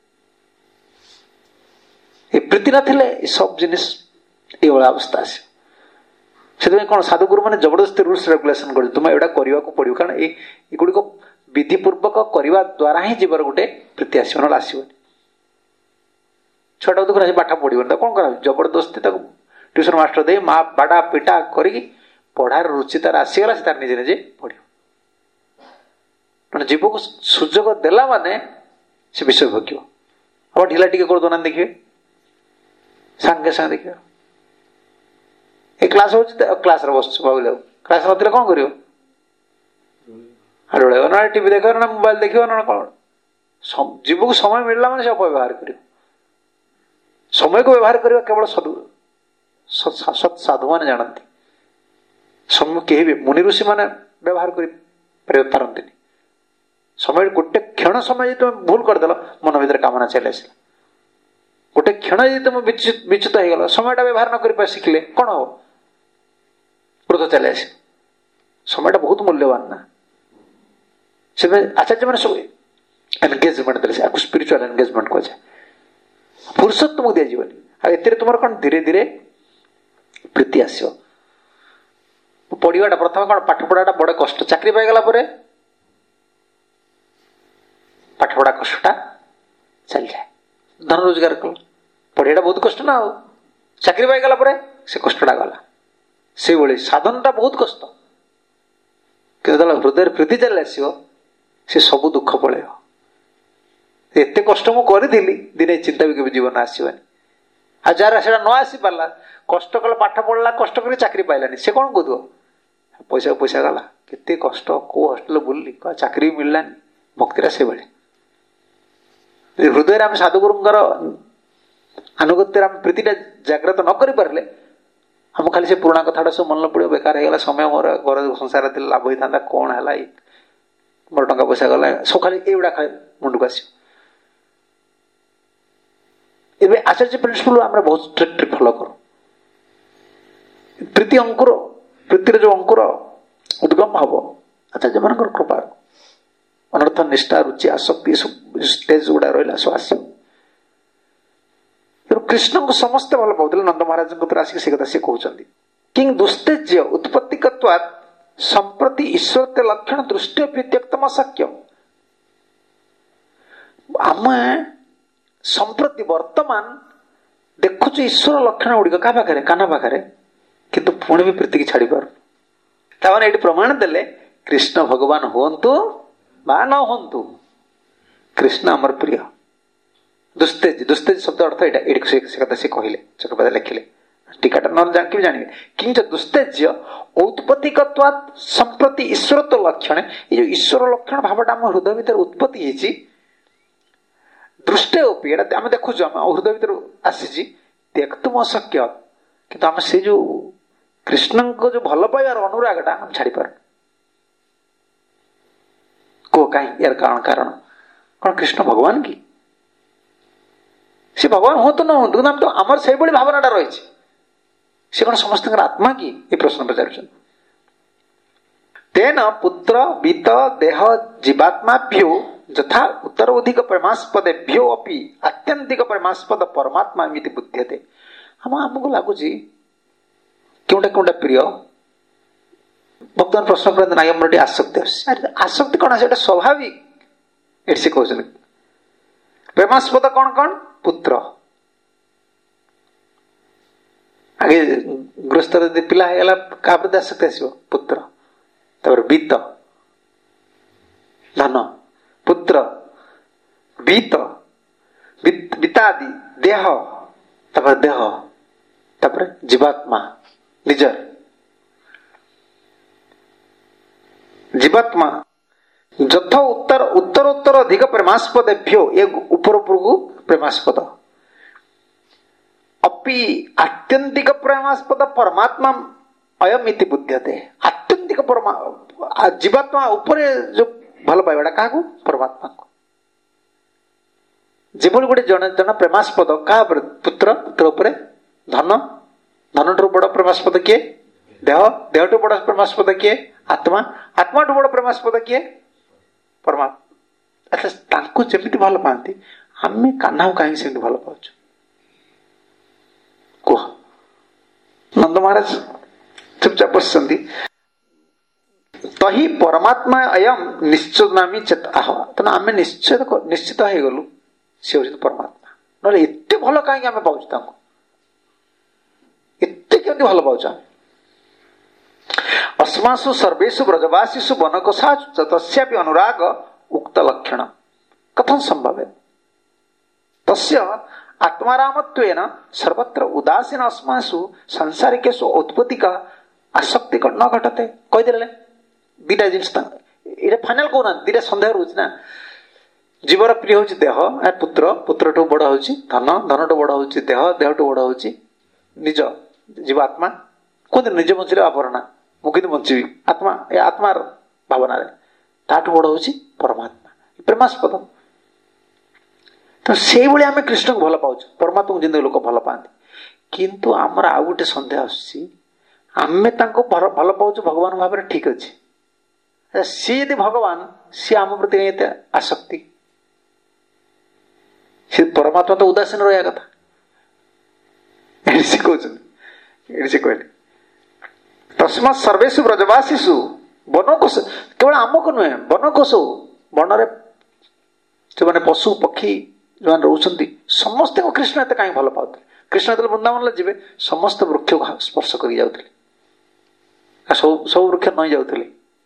Speaker 1: ଏ ପ୍ରୀତି ନଥିଲେ ଏ ସବୁ ଜିନିଷ ଏଇଭଳିଆ ଅବସ୍ଥା ଆସିବ। ସେଥିପାଇଁ କଣ ସାଧୁଗୁରୁ ମାନେ ଜବରଦସ୍ତି ରୁଲ୍ସ ରେଗୁଲେସନ କରୁଛି, ତୁମେ ଏଗୁଡା କରିବାକୁ ପଡିବ। କାରଣ ଏଇ ଏଗୁଡିକ ବିଧି ପୂର୍ବକ କରିବା ଦ୍ୱାରା ହିଁ ଜୀବର ଗୋଟେ ପ୍ରୀତି ଆସିବ, ନହେଲେ ଆସିବନି। ଛୁଆଟାକୁ ଦେଖୁନ ପାଠ ପଢିବନି, ତାକୁ କଣ କରାଯିବ? ଜବରଦସ୍ତି ତାକୁ ଟ୍ୟୁସନ ମାଷ୍ଟର ଦେଇ ମା ବାଡା ପିଟା କରିକି ପଢାର ରୁଚି ତାର ଆସିଗଲା, ସେ ତାର ନିଜେ ନିଜେ ପଢିବ। ମାନେ ଜୀବକୁ ସୁଯୋଗ ଦେଲା ମାନେ ସେ ବିଷୟ ଭୋଗିବ। ଆଉ ଢିଲା ଟିକେ କରିଦଉନାହାନ୍ତି ଦେଖିବେ, ସାଙ୍ଗେ ସାଙ୍ଗେ ଦେଖିବ ଏ କ୍ଲାସ ହଉଛି, କ୍ଲାସରେ ବସୁଛୁ ଭାବିଲେ, କ୍ଲାସ ନଥିଲେ କଣ କରିବ? ଢୋଳେଇବ ନା ଟିଭି ଦେଖିବ ନା ମୋବାଇଲ ଦେଖିବ ନା କଣ। ଜୀବକୁ ସମୟ ମିଳିଲା ମାନେ ସେ ଅପବ୍ୟବହାର କରିବ। ସମୟକୁ ବ୍ୟବହାର କରିବା କେବଳ ସତ୍ ସାଧୁମାନେ ଜାଣନ୍ତି। ସମୟ କେହି ବି ମୁନି ଋଷି ମାନେ ବ୍ୟବହାର କରି ପାରନ୍ତିନି। ସମୟ ଗୋଟେ କ୍ଷଣ ସମୟ ଯଦି ତମେ ଭୁଲ କରିଦେଲ, ମନ ଭିତରେ କାମନା ଚାଲି ଆସିଲା। ଗୋଟେ କ୍ଷଣ ଯଦି ତମେ ବିଚ୍ୟୁତ ହେଇଗଲ, ସମୟଟା ବ୍ୟବହାର ନ କରି ଶିଖିଲେ କଣ ହବ? କ୍ରୋଧ ଚାଲି ଆସିବ। ସମୟଟା ବହୁତ ମୂଲ୍ୟବାନ ନା। ସେଥିପାଇଁ ଆଚାର୍ଯ୍ୟ ମାନେ ସବୁ ଏନଗେଜମେଣ୍ଟ ଦେଲେ, ଆକୁ ସ୍ପିରିଚୁଆଲ ଏନଗେଜମେଣ୍ଟ କୁହାଯାଏ। ଫୁର୍ସତ ତୁମକୁ ଦିଆଯିବନି। ଆଉ ଏଥିରେ ତୁମର କଣ ଧୀରେ ଧୀରେ ପ୍ରୀତି ଆସିବ। ପଢିବାଟା ପ୍ରଥମେ କଣ, ପାଠ ପଢାଟା ବଡ କଷ୍ଟ। ଚାକିରି ପାଇଗଲା ପରେ ପାଠ ପଢା କଷ୍ଟଟା ଚାଲିଯାଏ। ଧନ ରୋଜଗାର କଲ, ପଢିବାଟା ବହୁତ କଷ୍ଟ ନା। ଆଉ ଚାକିରି ପାଇଗଲା ପରେ ସେ କଷ୍ଟଟା ଗଲା। ସେଇଭଳି ସାଧନଟା ବହୁତ କଷ୍ଟ, କିନ୍ତୁ ଯେତେବେଳେ ହୃଦୟରେ ପ୍ରୀତି ଚାଲି ଆସିବ, ସେ ସବୁ ଦୁଃଖ ପଳେଇବ। ଏତେ କଷ୍ଟ ମୁଁ କରିଥିଲି, ଦିନେ ଚିନ୍ତା ବି କେବେ ଜୀବନ ଆସିବନି। ଆଉ ଯାହାର ସେଟା ନ ଆସି ପାରିଲା, କଷ୍ଟ କଲେ, ପାଠ ପଢିଲା, କଷ୍ଟ କରି ଚାକିରି ପାଇଲାନି, ସେ କଣ କହୁଥିବ? ପଇସା ପଇସା ଗଲା, କେତେ କଷ୍ଟ, କୋଉ ହଷ୍ଟେଲ ବୁଲିଲି, ଚାକିରି ବି ମିଳିଲାନି। ଭକ୍ତିଟା ସେଇଭଳି। ହୃଦୟରେ ଆମେ ସାଧୁଗୁରୁଙ୍କର ଆନୁଗତ୍ୟରେ ଆମେ ପ୍ରୀତିଟା ଜାଗ୍ରତ ନ କରିପାରିଲେ, ଆମକୁ ଖାଲି ସେ ପୁରୁଣା କଥାଟା ସବୁ ମନେ ପଡିବ, ବେକାର ହେଇଗଲା ସମୟ, ମୋର ଘର ସଂସାର ଥିଲେ ଲାଭ ହେଇଥାନ୍ତା, କଣ ହେଲା, ମୋର ଟଙ୍କା ପଇସା ଗଲା, ସବୁ ଖାଲି ଏଇଗୁଡା ଖାଲି ମୁଣ୍ଡକୁ ଆସିବ। ଏବେ ଆଚାର୍ଯ୍ୟ ପ୍ରିନ୍ସିପଲ ଆମେ ବହୁତ ଷ୍ଟ୍ରିକ୍ଟଲି ଫଲୋ କରୁ। ପ୍ରୀତି ଅଙ୍କୁର, ପ୍ରୀତିର ଯୋଉ ଅଙ୍କୁର ଉଦ୍ଗମ ହବ ଆଚାର୍ଯ୍ୟ ମାନଙ୍କର କୃପା। ଅନର୍ଥ, ନିଷ୍ଠା, ରୁଚି, ଆସକ୍ତି, ଷ୍ଟେଜ ଗୁଡା ରହିଲା, ସବୁ ଆସିବ। कृष्ण को समस्ते भल पाउले नंद महाराज आसिक से कथा से कहते कि दुस्तेज्य उत्पत्तिकत्वात् संप्रति ईश्वर लक्षण दृष्टि त्यक्तम अशक्य आम संप्रति वर्तमान देखुच ईश्वर लक्षण गुड़िक क्या पाखे काना पाखे किंतु पुणी भी प्रीति की छाड़ी पार ताने ये प्रमाण देले कृष्ण भगवान हुंतु बा न हुंतु कृष्ण अमर प्रिय दुस्तेज दुस्तेज शब्द अर्थ ये कथा से कहले चकपाद लिखिले टीकाटा न जान कि जानिए किंच दुस्तेज्य औत्पत्तिकत्वात् संप्रति ईश्वर तो लक्षण ये जो ईश्वर लक्षण भावटा आम हृदय भीतर उत्पत्ति होती दृष्टि आम देखु हृदय भीतर आसी त्यक्तुम अशक्य किंतु आम से जो कृष्ण को जो भल पाइबार अनुरागटा हम छाड़ी पार को कहीं यार कारण कारण कौन कृष्ण भगवान की से भगवान हो तो न हो नाम तो आमर से भावनाटा रही से कौन समस्त आत्मा की ये प्रश्न पचार तेन पुत्र वित्त देह जीवात्माभ्यो यथा उत्तर अधिक प्रेमास्पदेभ्यो अपि आत्यंतिक प्रेमास्पद परमात्मा इति बुध्यते हम आमको लगुच क्योंटा क्योंटा प्रिय भक्तमान प्रश्न करते ना मोटे आसक्ति आसक्ति कौन है स्वाभाविक ये से कहते प्रेमास्पद कौन कौन पुत्र आगे गृहस्थ पिला है क्या प्रति आसक्ति आस पुत्र तापर वित्त धन पुत्र वित्त वित्तादि देह तापर देह तापर जीवात्मा निजर जीवात्मा जथ उत्तर उत्तरोत्तर अधिक प्रेमास्पदेभ्यो ये ऊपर ऊपर को प्रेमास्पद अपि आत्यंतिक प्रेमास्पद परमात्मा अयम इति बुध्यते आत्यंतिक परमा जीवात्मा ऊपर जो भल पाइबाटा क्या परमात्मा को जीवन गोटे जन जन प्रेमास्पद क्या पुत्र पुत्र उपर धन धन ठू बड़ प्रेमास्पद किए देह देह ठू बड़ प्रेमास्पद किए आत्मा आत्मा ठू बड़ प्रेमास्पद किए परमात्मा अच्छा जमी भल पाती आम कान्हा कहीं से भल पाच कह नंद महाराज चुपचाप बसती तही परमात्मा अयम निश्चित नामी चेत आह तेना आम निश्चित निश्चित हो गलु सी हूँ परमात्मा ना एत भल कहीं आम पाचु एत के भल पाच अस्मासु सर्वेषु ब्रजवासीषु वनकसाचु तस्यापि अनुराग उक्त लक्षण कथं संभव है तस्य आत्मारामत्वेन सर्वत्र उदासीन अस्मासु सांसारिकेषु औत्पत्तिक आसक्ति न घटते कहीदे दीटा जिन ये फाइनाल कहना दीटा सन्देह रोच ना जीवर प्रिय हूँ देह पुत्र पुत्र ठू बड़ हूँ धन धन ठू बड़ हूँ देह देह ठू बड़ हूँ निज जीवात्मा कहते निज बंची आवरणा मुझे बंची आत्मा ये आत्मार भावना ताठू बड़ हूँ परमात्मा प्रेमास्पद तो से आम कृष्ण को भल पाच परमात्मा जिंदगी लोक भल पाती किंतु आमर आउ गोटे सन्देह आम भल पाच भगवान भाव ठीक अच्छे सी यदि भगवान सी आम प्रति आसक्ति सी परमात्मा तो उदासीन रहा कथा कहले तस्मा सर्वेषु ब्रजवासीषु वनकोश केवल आमको नुहे वनकोश वन जो मैंने पशु पक्षी जो मैंने रोचंती समस्त को कृष्ण एत कहीं भल पाते कृष्ण जो वृंदावन जी समस्त वृक्ष को स्पर्श कर जाते सब सब वृक्ष नई जाते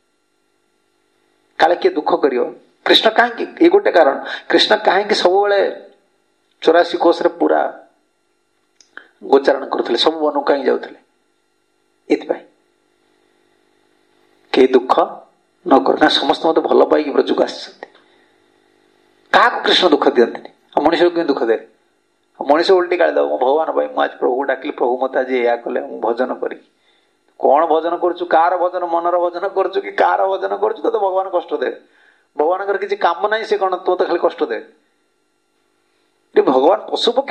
Speaker 1: काले किए दुख कर कृष्ण कहीं ये गोटे कारण कृष्ण कहीं सब चौरासी कोश पूरा गोचारण करते सब वन कहीं जाते ये दुख न कर समस्त मत भल पाई ब्रजक आस क्या कृष्ण दुख दिखती मनीष को दुख दे मनीष उल्टी गाड़ी दब भगवान भाई मुझे प्रभु डाकिली प्रभु मत आज या कले भजन करी कौन भजन करुँ कार भजन मनर भजन करुँ कि कार भजन करुँ तो भगवान कष्ट दे भगवान किसी काम ना से कौन तो खाली कष्ट दे भगवान पशु पक्षी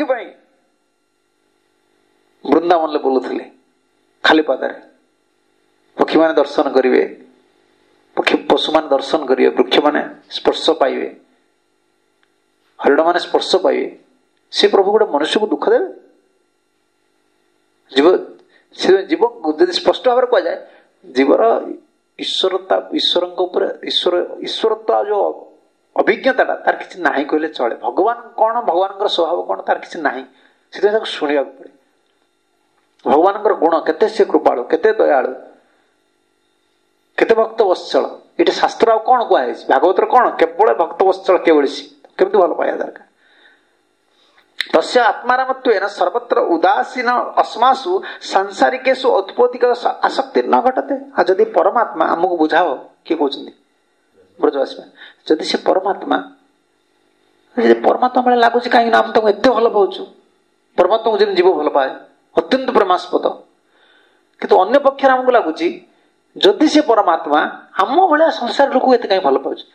Speaker 1: वृंदावन बोलुले खाली पादे पक्षी मैंने दर्शन करेंगे पक्षी पशु मान दर्शन करेंगे वृक्ष मैंने स्पर्श पाइबे हरिण मैंने स्पर्श पाइबे से प्रभु गोटे मनुष्य को दुख देवे जीव जीव यदि स्पष्ट भाव कह जाए जीवर ईश्वरता ईश्वर ईश्वर ईश्वरता जो अभिज्ञता तार किसी ना कहले चले भगवान कौन भगवान स्वभाव कौन तार किसी ना से शुणा पड़े भगवान गुण केते से कृपालु केते दयालु केते भक्त वत्सल ये शास्त्र आ कौन कहुई भागवत कौन केवल भक्त वत्सल केवल केमती भल पाया दरकार तस्य आत्मारामत्वेन सर्वत्र उदासीन अस्मासु सांसारिकेषु औत्पोतिक आसक्ति न घटते आ जदि परमात्मा आमको बुझाओ किए कहते ब्रजवासी जदि से परमात्मा परमात्मा भाई लगुच कहीं आम तुमको एत भल पाचु परमात्मा को जब जीव भल पाए अत्यंत प्रेमास्पद किंतु अन्य पक्षर आमको लगुच जदि से परमात्मा आम भाया संसार लोक एत कहीं भल पाचु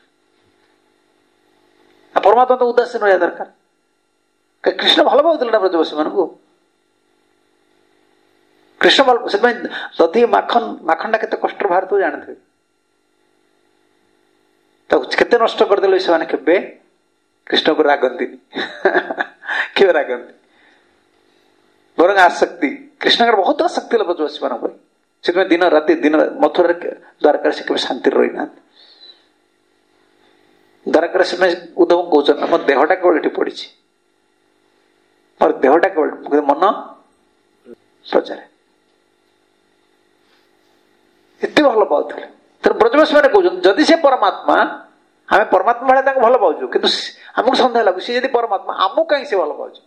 Speaker 1: परमात्मा तो उदासीन रहा दरकार कृष्ण भल पाते ना ब्रजवासी मान कृष्ण भल से दधि माखन माखन केते कष्ट बाहर तो जानते केते नष्ट करदे से केबे कृष्ण को रागंती के रागंती बर आसक्ति कृष्ण बहुत आसक्ति ब्रजवासी मान से दिन राति दिन मथुरा द्वारका से केवल शांति रही ना द्वारका से उद्धव कहते मोर देहटा केवल ये पड़ी मोर देहटा केवल मन प्रचार एत भल पाते तेरे ब्रजवासी मैंने कहते जदि से परमात्मा आम परमात्मा भाई भल पाचु कि आमको सन्देह लगू सी यदि परमात्मा आमको कहीं से भल पाचु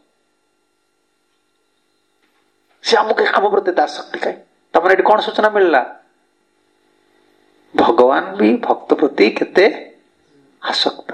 Speaker 1: सी आमको आम प्रति आसक्ति कहीं तमने ये कौन सूचना मिलला भगवान भी भक्त प्रति केते आसक्त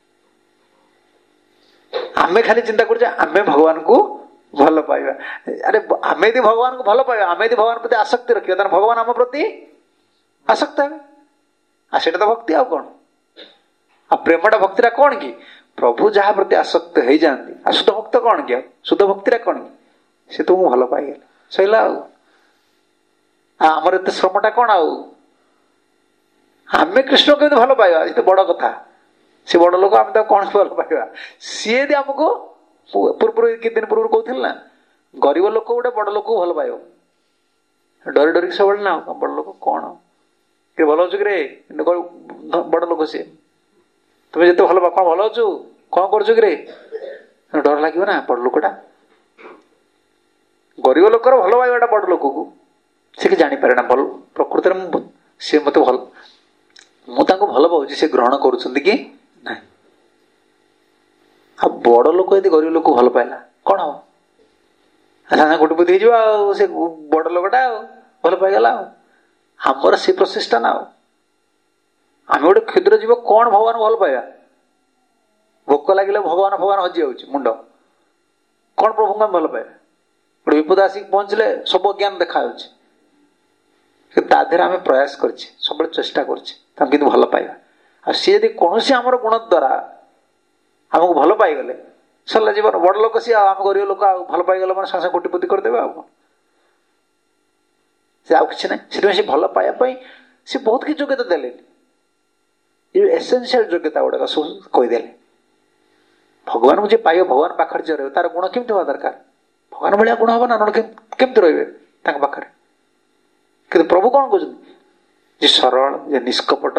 Speaker 1: आमे खाली चिंता कर आमे भगवान को भल पाइबा अरे आमे यदि भगवान को भल पाइबा आमे यदि भगवान प्रति आसक्ति रखिबा तार भगवान आम प्रति आसक्त है आ सेटा तो भक्ति आ कौन आ प्रेमटा भक्तिरा कौन कि प्रभु जहाँ प्रति आसक्त हो जाती आ शुद्ध भक्त कौन कि शुद्ध भक्तिरा कौन कि से तुमको भल पाइगले सैला आमर एत श्रमटा कौन आमे कृष्ण को भल पाइबा ये तो बड़ कथा से बड़ लोक आम कौन भल पाइबा सी यदि आमको पूर्व कि दिन पूर्व कहते ना गरीब लोक गोटे बड़ लोक भल पाइब डरी डरी सब ना बड़ लोक कौन कि भल अच्छु कि बड़ लोक सी तुम्हें जिते भल कौन भल अच्छु कौन कर डर लगे ना बड़ लोकटा गरीब लोकर भल पाइबाटा बड़ लोक को से कि जानी पारे ना भल प्रकृति में सी मत भल मुझे भल पाऊँ से ग्रहण करुँच कि ना आ बड़ लोक यदि गरीब लोक भल पाइला कौन हम सागे गोटे बुद्धि से बड़ लोकटा भल पाईगला आमर से प्रचेषा ना आम गोटे क्षुद्र जीव कौन भगवान भल पाइबा भोक लगे भगवान भगवान हजि जाऊँ मुंड कौन प्रभु को भल पाइबा गोटे विपद आसिक पहुंचले सब ज्ञान देखा तादेह आम प्रयास कर सब चेष्टा कर भल पाइबा आ सी यदि कौन आमर गुण द्वारा आमको भल पाईगले सरला जीवन बड़ लोक सी आम गरीब लोक भल पाईगले मैंने सागे कोटिपति करदे आ कि ना से भल पाइबापी सी बहुत किसी योग्यता देले एसेंशियल योग्यता गुड़ाक सब कहीदे भगवान को जी पाइब भगवान पाखे जो रही तार गुण केमती हवा दरकार भगवान भाया गुण हम ना केमती रे पाखे कि प्रभु कौन कहते सरल जे निष्कपट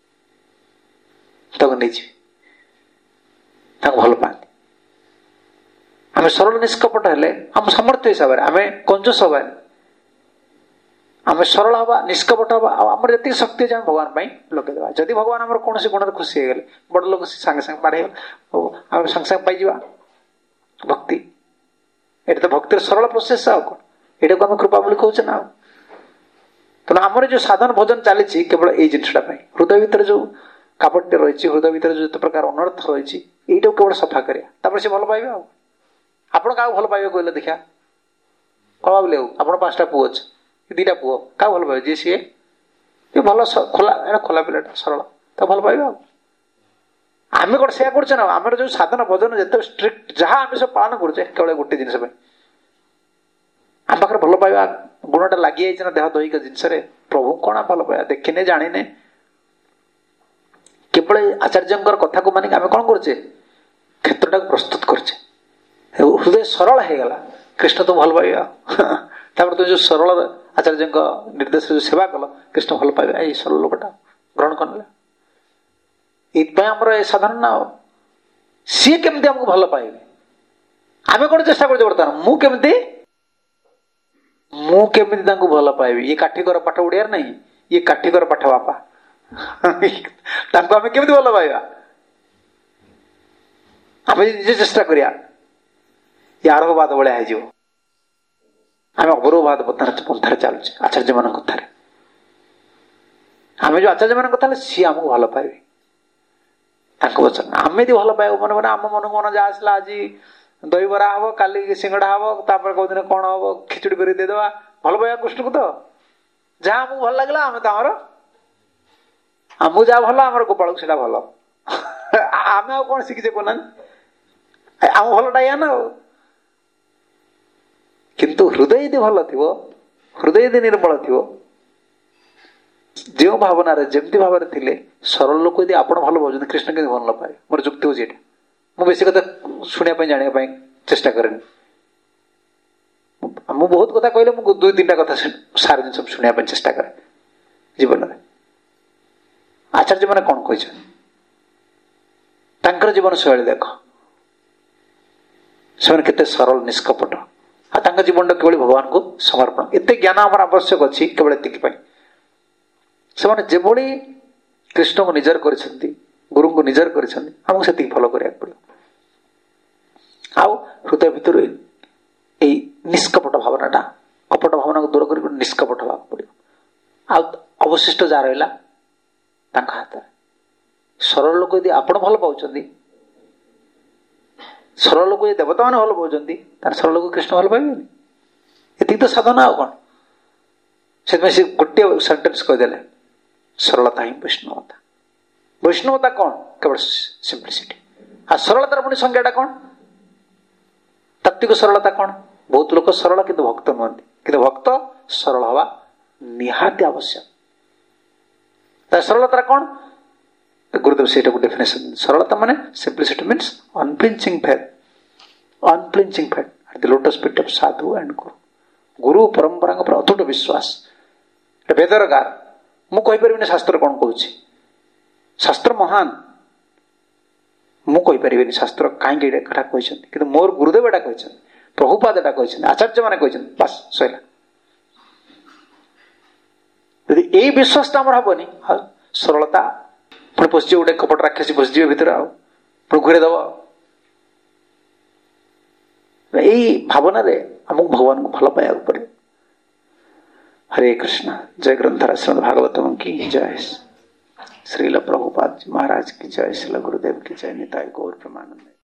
Speaker 1: नहीं भल पाती आम सरल निष्कपट हेले आम सामर्थ्य हिसाब से आम कंजूस हवा आम सरल हवा निष्कपट हवा आम जी शक्ति अच्छे भगवान लगेदेवा जदि भगवान आम कौन गुण खुशी हो गले बड़ लोग सागे सागे पार आम सागे सागे पाइबा भक्ति ये तो भक्तिर सरल प्रोसेस आ कौन ये आम कृपा बोली कहचे ना तेना आमर जो साधन भोजन चली केवल ये जिनटा हृदय भितर जो कापट्य रही हृदय भितर जो प्रकार अनर्थ रही यही केवल सफा करा से भल पाइबा आपण क्या भल पाइबे कहले देखा कौन भाविले आप पांचटा पुओ अच्छे दीटा पुओ क्या भल पाइबे जी सी भल खोला खोला पिलाटा सरल तो भल पाइबा आम कौन से कर आम जो साधन भोजन जिते स्ट्रिक्ट जहाँ आम सब पालन करुचे केवल गोटे जिनस आम पाखे भल पाइबा गुणटा लगी जाइए देह दैहिक जिनस प्रभु कौन भल पाइबा देखने जाने केवल आचार्य कथा को मानिक आम कौन करे क्षेत्र प्रस्तुत करे हृदय सरल हो गला कृष्ण तो भल पाइबा ତାପରେ ତୁମେ ଯୋଉ ସରଳ ଆଚାର୍ଯ୍ୟଙ୍କ ନିର୍ଦ୍ଦେଶରେ ଯୋଉ ସେବା କଲ, କୃଷ୍ଣ ଭଲ ପାଇବେ, ଏଇ ସରଳ ଲୋକଟା ଗ୍ରହଣ କରିନେଲା। ଏଇଥିପାଇଁ ଆମର ଏ ସାଧାରଣ ନା, ସିଏ କେମିତି ଆମକୁ ଭଲ ପାଇବେ, ଆମେ କଣ ଚେଷ୍ଟା କରୁଛେ ବର୍ତ୍ତମାନ, ମୁଁ କେମିତି ମୁଁ କେମିତି ତାଙ୍କୁ ଭଲ ପାଇବି। ଇଏ କାଠିକର ପାଠ ଓଡିଆରେ ନାହିଁ, ଇଏ କାଠିକର ପାଠ ବାପା। ତାଙ୍କୁ ଆମେ କେମିତି ଭଲ ପାଇବା, ଆମେ ନିଜେ ଚେଷ୍ଟା କରିବା, ଇଏ ଆରବବାଦ ଭଳିଆ ହେଇଯିବ। ଆମେ ଅବରୋହବାଦ ପନ୍ଥାରେ ଚାଲୁଛେ, ଆଚାର୍ଯ୍ୟ ମାନଙ୍କ କଥାରେ। ଆମେ ଯୋଉ ଆଚାର୍ଯ୍ୟ ମାନଙ୍କ କଥା ହେଲେ ସିଏ ଆମକୁ ଭଲ ପାଇବେ, ତାଙ୍କ ବଚନ ଆମେ ଯଦି ଭଲ ପାଇବ, ମନେ ମନେ ଆମ ମନକୁ ମନ ଯାହା ଆସିଲା, ଆଜି ଦହିବରା ହବ, କାଲି ସିଙ୍ଗଡା ହବ, ତାପରେ କୋଉ ଦିନ କଣ ହବ ଖିଚୁଡି କରି ଦେଇଦବା, ଭଲ ପାଇବା କୃଷ୍ଣକୁ ତ। ଯାହା ଆମକୁ ଭଲ ଲାଗିଲା ଆମେ ତାଙ୍କର, ଆମକୁ ଯାହା ଭଲ ଆମର ଗୋପାଳକୁ ସେଇଟା ଭଲ। ଆମେ ଆଉ କଣ ଶିଖିଛେ କହୁନାହାନ୍ତି, ଆମ ଭଲଟା ଏଇଆ ନା ଆଉ। କିନ୍ତୁ ହୃଦୟ ଯଦି ଭଲ ଥିବ, ହୃଦୟ ଯଦି ନିର୍ମଳ ଥିବ, ଯେଉଁ ଭାବନାରେ ଯେମିତି ଭାବରେ ଥିଲେ, ସରଳ ଲୋକ ଯଦି ଆପଣ ଭଲ ପାଉଛନ୍ତି, କୃଷ୍ଣ କେମିତି ଭଲ ପାଇବେ। ମୋର ଯୁକ୍ତି ହଉଛି ଏଇଟା। ମୁଁ ବେଶୀ କଥା ଶୁଣିବା ପାଇଁ ଜାଣିବା ପାଇଁ ଚେଷ୍ଟା କରେନି। ମୁଁ ବହୁତ କଥା କହିଲେ ମୁଁ ଦୁଇ ତିନିଟା କଥା ସାର ଜିନିଷ ଶୁଣିବା ପାଇଁ ଚେଷ୍ଟା କରେ ଜୀବନରେ। ଆଚାର୍ଯ୍ୟ ମାନେ କଣ କହିଛନ୍ତି, ତାଙ୍କର ଜୀବନ ଶୈଳୀ ଦେଖ, ସେମାନେ କେତେ ସରଳ ନିଷ୍କପଟ, ଆଉ ତାଙ୍କ ଜୀବନଟା କେବଳ ଭଗବାନଙ୍କୁ ସମର୍ପଣ। ଏତେ ଜ୍ଞାନ ଆମର ଆବଶ୍ୟକ ଅଛି କେବଳ ଏତିକି ପାଇଁ। ସେମାନେ ଯେଭଳି କୃଷ୍ଣଙ୍କୁ ନିଜର କରିଛନ୍ତି, ଗୁରୁଙ୍କୁ ନିଜର କରିଛନ୍ତି, ଆମକୁ ସେତିକି ଫଲୋ କରିବାକୁ ପଡିବ। ଆଉ ହୃଦୟ ଭିତରୁ ଏଇ ନିଷ୍କପଟ ଭାବନାଟା, କପଟ ଭାବନାକୁ ଦୂର କରି ନିଷ୍କପଟ ହେବାକୁ ପଡିବ। ଆଉ ଅବଶିଷ୍ଟ ଯାହା ରହିଲା ତାଙ୍କ ହାତରେ। ସରଳ ଲୋକ ଯଦି ଆପଣ ଭଲ ପାଉଛନ୍ତି, ସରଳ ଲୋକ ଯଦି ଦେବତା ମାନେ ଭଲ ପାଉଛନ୍ତି, ତାହେଲେ ସରଳ ଲୋକ କୃଷ୍ଣ ଭଲ ପାଇବେନି। ଏତିକି ତ ସାଧନା, ଆଉ କଣ। ସେଥିପାଇଁ ସେ ଗୋଟିଏ ସେଣ୍ଟେନ୍ସ କହିଦେଲେ, ସରଳତା ହିଁ ବୈଷ୍ଣବତା। ବୈଷ୍ଣବତା କଣ? କେବଳ ସିମ୍ପ୍ଲିସିଟି। ଆଉ ସରଳତାର ପୁଣି ସଂଜ୍ଞାଟା କଣ? ତାତ୍ତ୍ୱିକ ସରଳତା କଣ? ବହୁତ ଲୋକ ସରଳ କିନ୍ତୁ ଭକ୍ତ ନୁହନ୍ତି, କିନ୍ତୁ ଭକ୍ତ ସରଳ ହବା ନିହାତି ଆବଶ୍ୟକ। ତା ସରଳତାର କଣ? ଗୁରୁଦେବ ସେଇଟାକୁ ଡେଫିନେସନ। ସରଳତା ମାନେ simplicity means unflinching faith, unflinching faith at the lotus feet of sadhu and guru. ଗୁରୁ ପରମ୍ପରାଙ୍କ ଉପରେ ଅତୁଟ ବିଶ୍ୱାସ। ଏଟା ବେଦର ଗାର। ମୁଁ କହିପାରିବିନି ଶାସ୍ତ୍ର କଣ କହୁଛି, ଶାସ୍ତ୍ର ମହାନ, ମୁଁ କହିପାରିବିନି ଶାସ୍ତ୍ର କାହିଁକି ଏଟା କହିଛନ୍ତି, କିନ୍ତୁ ମୋର ଗୁରୁଦେବ ଏଟା କହିଛନ୍ତି, ପ୍ରଭୁପାଦ ଏଟା କହିଛନ୍ତି, ଆଚାର୍ଯ୍ୟ ମାନେ କହିଛନ୍ତି, ବାସ୍ ସଇଲା। ଯଦି ଏଇ ବିଶ୍ୱାସଟା ଆମର ହବନି, ଆଉ ସରଳତା ପୁଣି ପଶିଯିବ, ଗୋଟେ କପଟ ରାକ୍ଷସୀ ପଶିଯିବେ ଭିତରେ, ଆଉ ପୁଣି ଘୁରେଇ ଦବ। ଏଇ ଭାବନାରେ ଆମକୁ ଭଗବାନଙ୍କୁ ଭଲ ପାଇବାକୁ ପଡିବ। हरे कृष्णा। जय ग्रंथराज श्रीमद् भागवतम की जय, श्रील प्रभुपाद जी महाराज की जय, श्रील गुरुदेव की जय, निताय गौर प्रेमानंद।